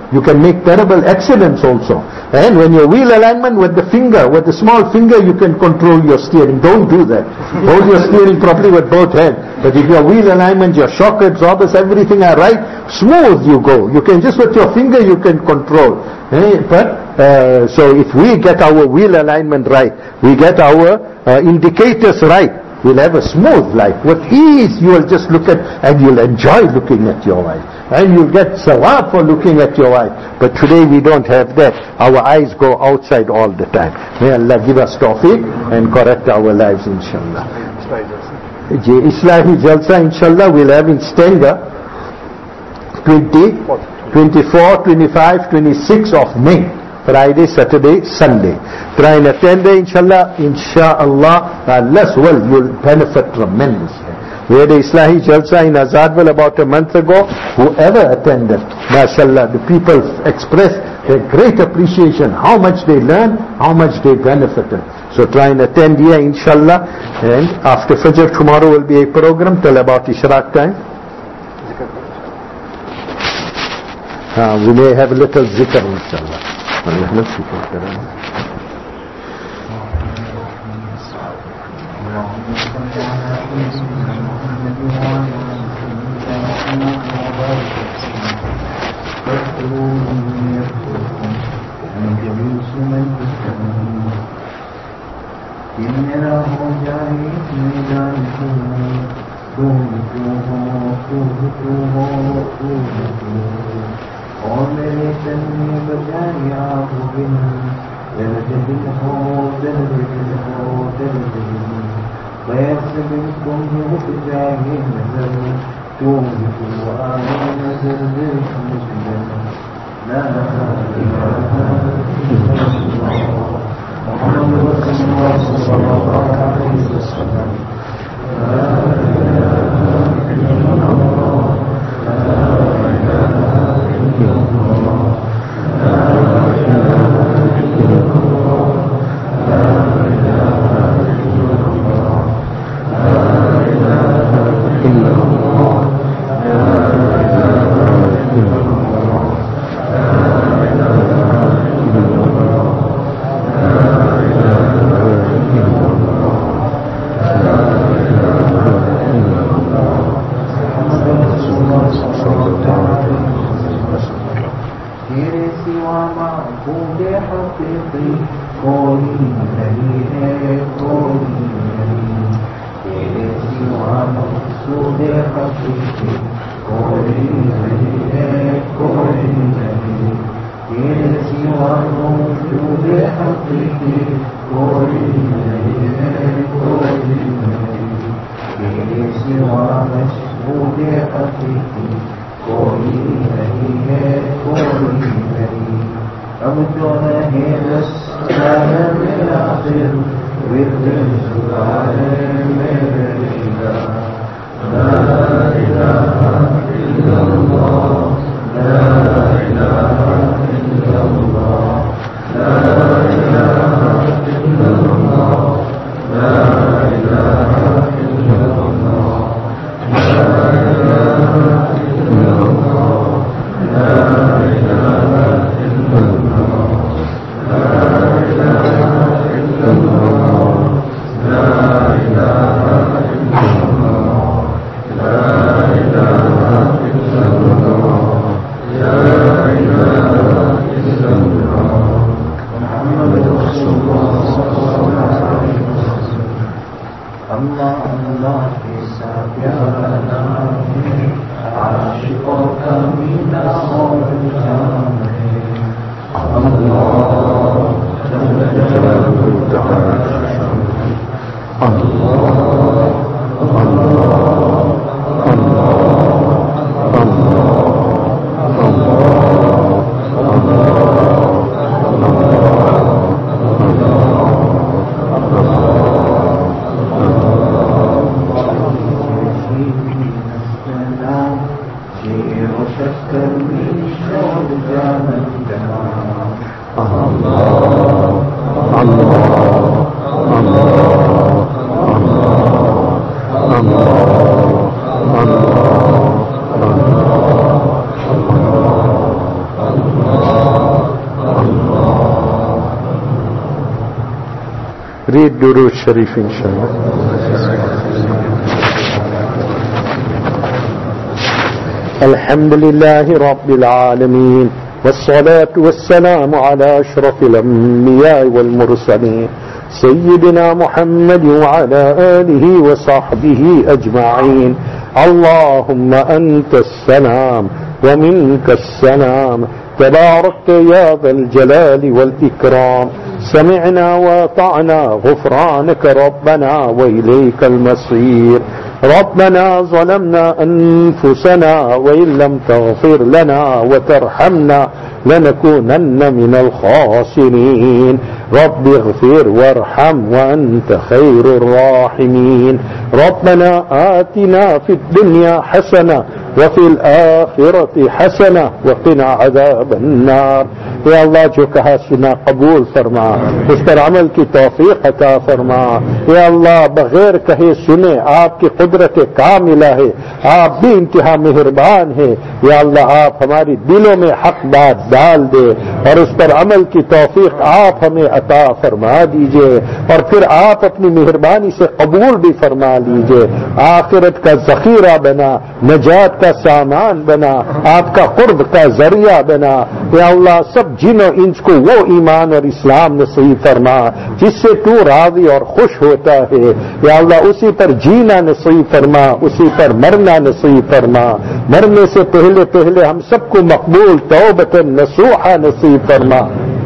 you can make terrible accidents also. And when your wheel alignment with the finger, with the small finger, you can control your steering. Don't do that. Hold your steering properly with both hands. But if your wheel alignment, your shock absorbers, everything are right, smooth you go. You can just with your finger you can control. Eh? But uh, so if we get our wheel alignment right, we get our uh, indicators right, we'll have a smooth life. With ease you will just look at, and you'll enjoy looking at your wife. And you'll get sawab for looking at your wife. But today we don't have that. Our eyes go outside all the time. May Allah give us tawfiq and correct our lives, inshallah. Islahi Jalsa, inshallah, we'll have in Stanga twenty, twenty-four, twenty-five, twenty-six of May. Friday, Saturday, Sunday. Try and attend there, inshallah. Inshallah, Allah's will, you'll benefit tremendously. We had a Islahi Jalsa in Azadwal about a month ago. Whoever attended, mashallah, the people expressed their great appreciation, how much they learned, how much they benefited. So try and attend here, inshallah. And after Fajr tomorrow will be a program till about Ishraq time. Uh, we may have a little zikr, inshallah. और मेरे तन में बजाए आप बिन दिल दिल हो दिल दिल हो दिल दिल बैस बिन तुम रुक जाए नजर तुम तो आए नजर दिल मुश्किल ला इलाहा इल्लल्लाह मुहम्मद रसूलुल्लाह सल्लल्लाहु अलैहि वसल्लम ला इलाहा इल्लल्लाह Allah पढ़िए दुरूद शरीफ इंशाअल्लाह। अल्हम्दुलिल्लाहि रब्बिल आलमीन वस्सलातु वस्सलामु अला अशरफिल अंबिया वल मुरसलीन सय्यिदिना मुहम्मद व अला आलिहि व सहबिहि अजमाइन। अल्लाहुम्मा अंतस सलाम व मिनकस सलाम तबारक या ज़ल जलाल वल इकराम। समिअना व अतअना गुफ़रानक रब्बना व इलैकल मसीर। रब्बना ज़लमना अनफुसना व इन लम तग़फिर लना व तरहमना लनकूनन्न मिनल ख़ासिरीन। रब्बि इग़फिर वरहम व अंत खैरुर राहिमीन। रब्बना आतिना फिद दुनिया हसना व फिल आखिरति हसना व क़िना अज़ाबन नार। या अल्लाह जो कहा सुना कबूल फरमा, उस पर अमल की तौफीक अता फरमा। या अल्लाह बगैर कहे सुने आपकी कुदरत कामिला है, आप भी इंतहा मेहरबान है। या अल्लाह आप हमारी दिलों में हक बात डाल दे और उस पर अमल की तौफीक आप हमें अता फरमा दीजिए और फिर आप अपनी मेहरबानी से कबूल भी फरमा लीजिए। आखिरत का जखीरा बना, नजात का सामान बना, आपका कुर्ब का जरिया बना। या अल्लाह सब जिनो इंच को वो ईमान और इस्लाम नसीब फरमा जिससे तू राजी और खुश होता है। या अल्लाह उसी पर जीना नसीब फरमा, उसी पर मरना नसीब फरमा। मरने से पहले पहले हम सबको मकबूल तौबतन नसूहा नसीब फरमा।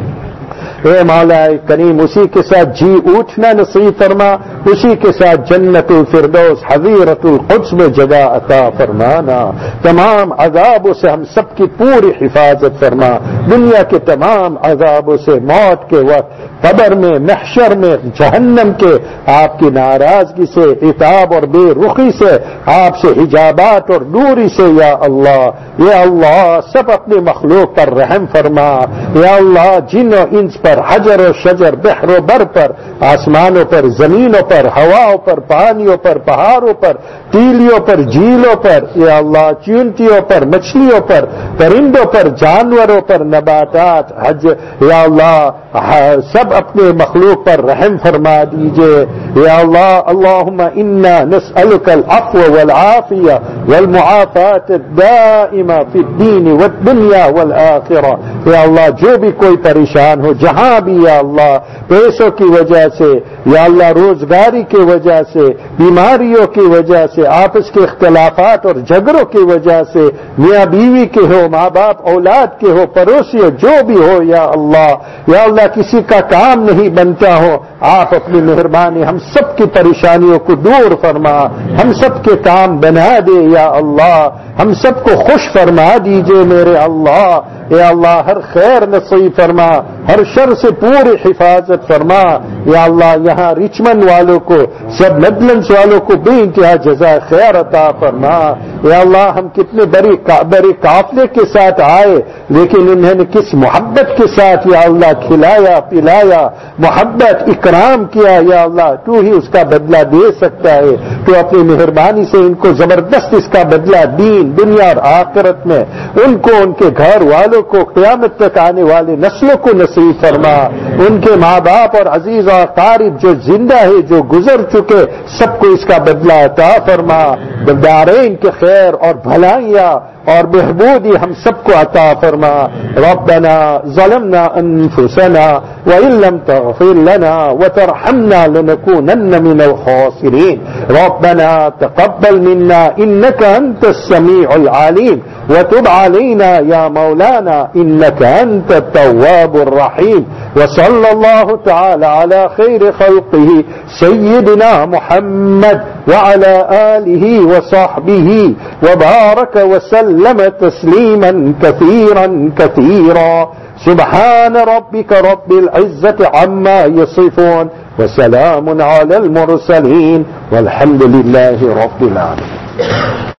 ए मौला करीम उसी के साथ जी उठना नसीब फरमा, उसी के साथ जन्नतुल फिरदौस हज़ीरतुल कुद्स में जगह अता फरमाना। तमाम अज़ाबों से हम सबकी पूरी हिफाजत फरमा। दुनिया के तमाम अज़ाबों से, मौत के वक्त, कब्र में, महशर में, जहन्नम के, आपकी नाराजगी से, इताब और बेरुखी से, आपसे हिजाबात और दूरी से। या अल्लाह या अल्लाह सब अपने मखलूक पर रहम फरमा। या अल्लाह जिन और इंस पर, हजर और शजर, बहरो बर पर, आसमानों पर, जमीनों पर, हवाओं पर, पानियों पर, पहाड़ों पर, टीलियों पर, झीलों पर, या अल्लाह चींटियों पर, मछलियों पर, परिंदों पर, जानवरों पर, नबातात, हज, या अल्लाह सब अपने मखलूक पर रहम फरमा दीजिए। या अल्लाह अल्लाहुम्मा इन्ना नस्अलुकल अफ़्व वल आफ़िया वल मुआफ़ात दाइमा फिद दीन वद दुनिया वल आखिरह। या अल्लाह जो भी कोई परेशान हो जहां भी, या अल्लाह पैसों की वजह से, या अल्लाह रोजगारी की वजह से, बीमारियों की वजह से, आपस के इख्तिलाफात और झगड़ों की वजह से, मियाँ बीवी के हो, माँ बाप औलाद के हो, पड़ोसी हो, जो भी हो, या अल्लाह या अल्लाह किसी का काम नहीं बनता हो, आप अपनी मेहरबानी हम सब की परेशानियों को दूर फरमा, हम सब के काम बना दे। या अल्लाह हम सबको खुश फरमा दीजिए मेरे अल्लाह। या अल्लाह हर खैर नसीब फरमा, हर शर से पूरी हिफाजत फरमा। या अल्लाह यहाँ रिचमंड वालों को, सब मिडलैंड्स वालों को बेइंतहा जज़ा खैर अता फरमा। या अल्लाह हम कितने बड़ी का, बड़े काफले के साथ आए, लेकिन उन्होंने किस मोहब्बत के साथ या अल्लाह खिलाया पिलाया, मोहब्बत इकराम किया। या अल्लाह तू ही उसका बदला दे सकता है। तो अपनी मेहरबानी से इनको जबरदस्त इसका बदला दीन, दुनिया और आखिरत में उनको, उनके घर वालों को, क़यामत तक आने वाले नस्लों को नसीब फरमा। उनके माँ बाप और अजीज और तारीफ जो जिंदा है, जो गुजर चुके, सबको इसका बदला अता फरमा। दारैन के खैर और भलाइयाँ और बेहबूदी हम सबको अता फरमा। रब्बना ज़लमना अनफुसना व इन लम तग़फिर लना व तरहमना लनकूनन्न मिनल ख़ासिरीन। रब्बना तक़ब्बल मिन्ना इन्नका अंतस समीउल अलीम व तुब अलैना या मौलाना इन्नका अंतत तव्वाबुर रहीम। व सल्लल्लाहु तआला अला खैर खल्क़िही सय्यिदिना मुहम्मद व अला आलिही व सहबिही व बारक व सल्लम तस्लीमन कसीरन कसीरा। सुब्हान रब्बिक रब्बिल इज़्ज़ति अम्मा यसिफून व सलामुन अलल मुरसलीन वल्हम्दुलिल्लाहि रब्बिल आलमीन।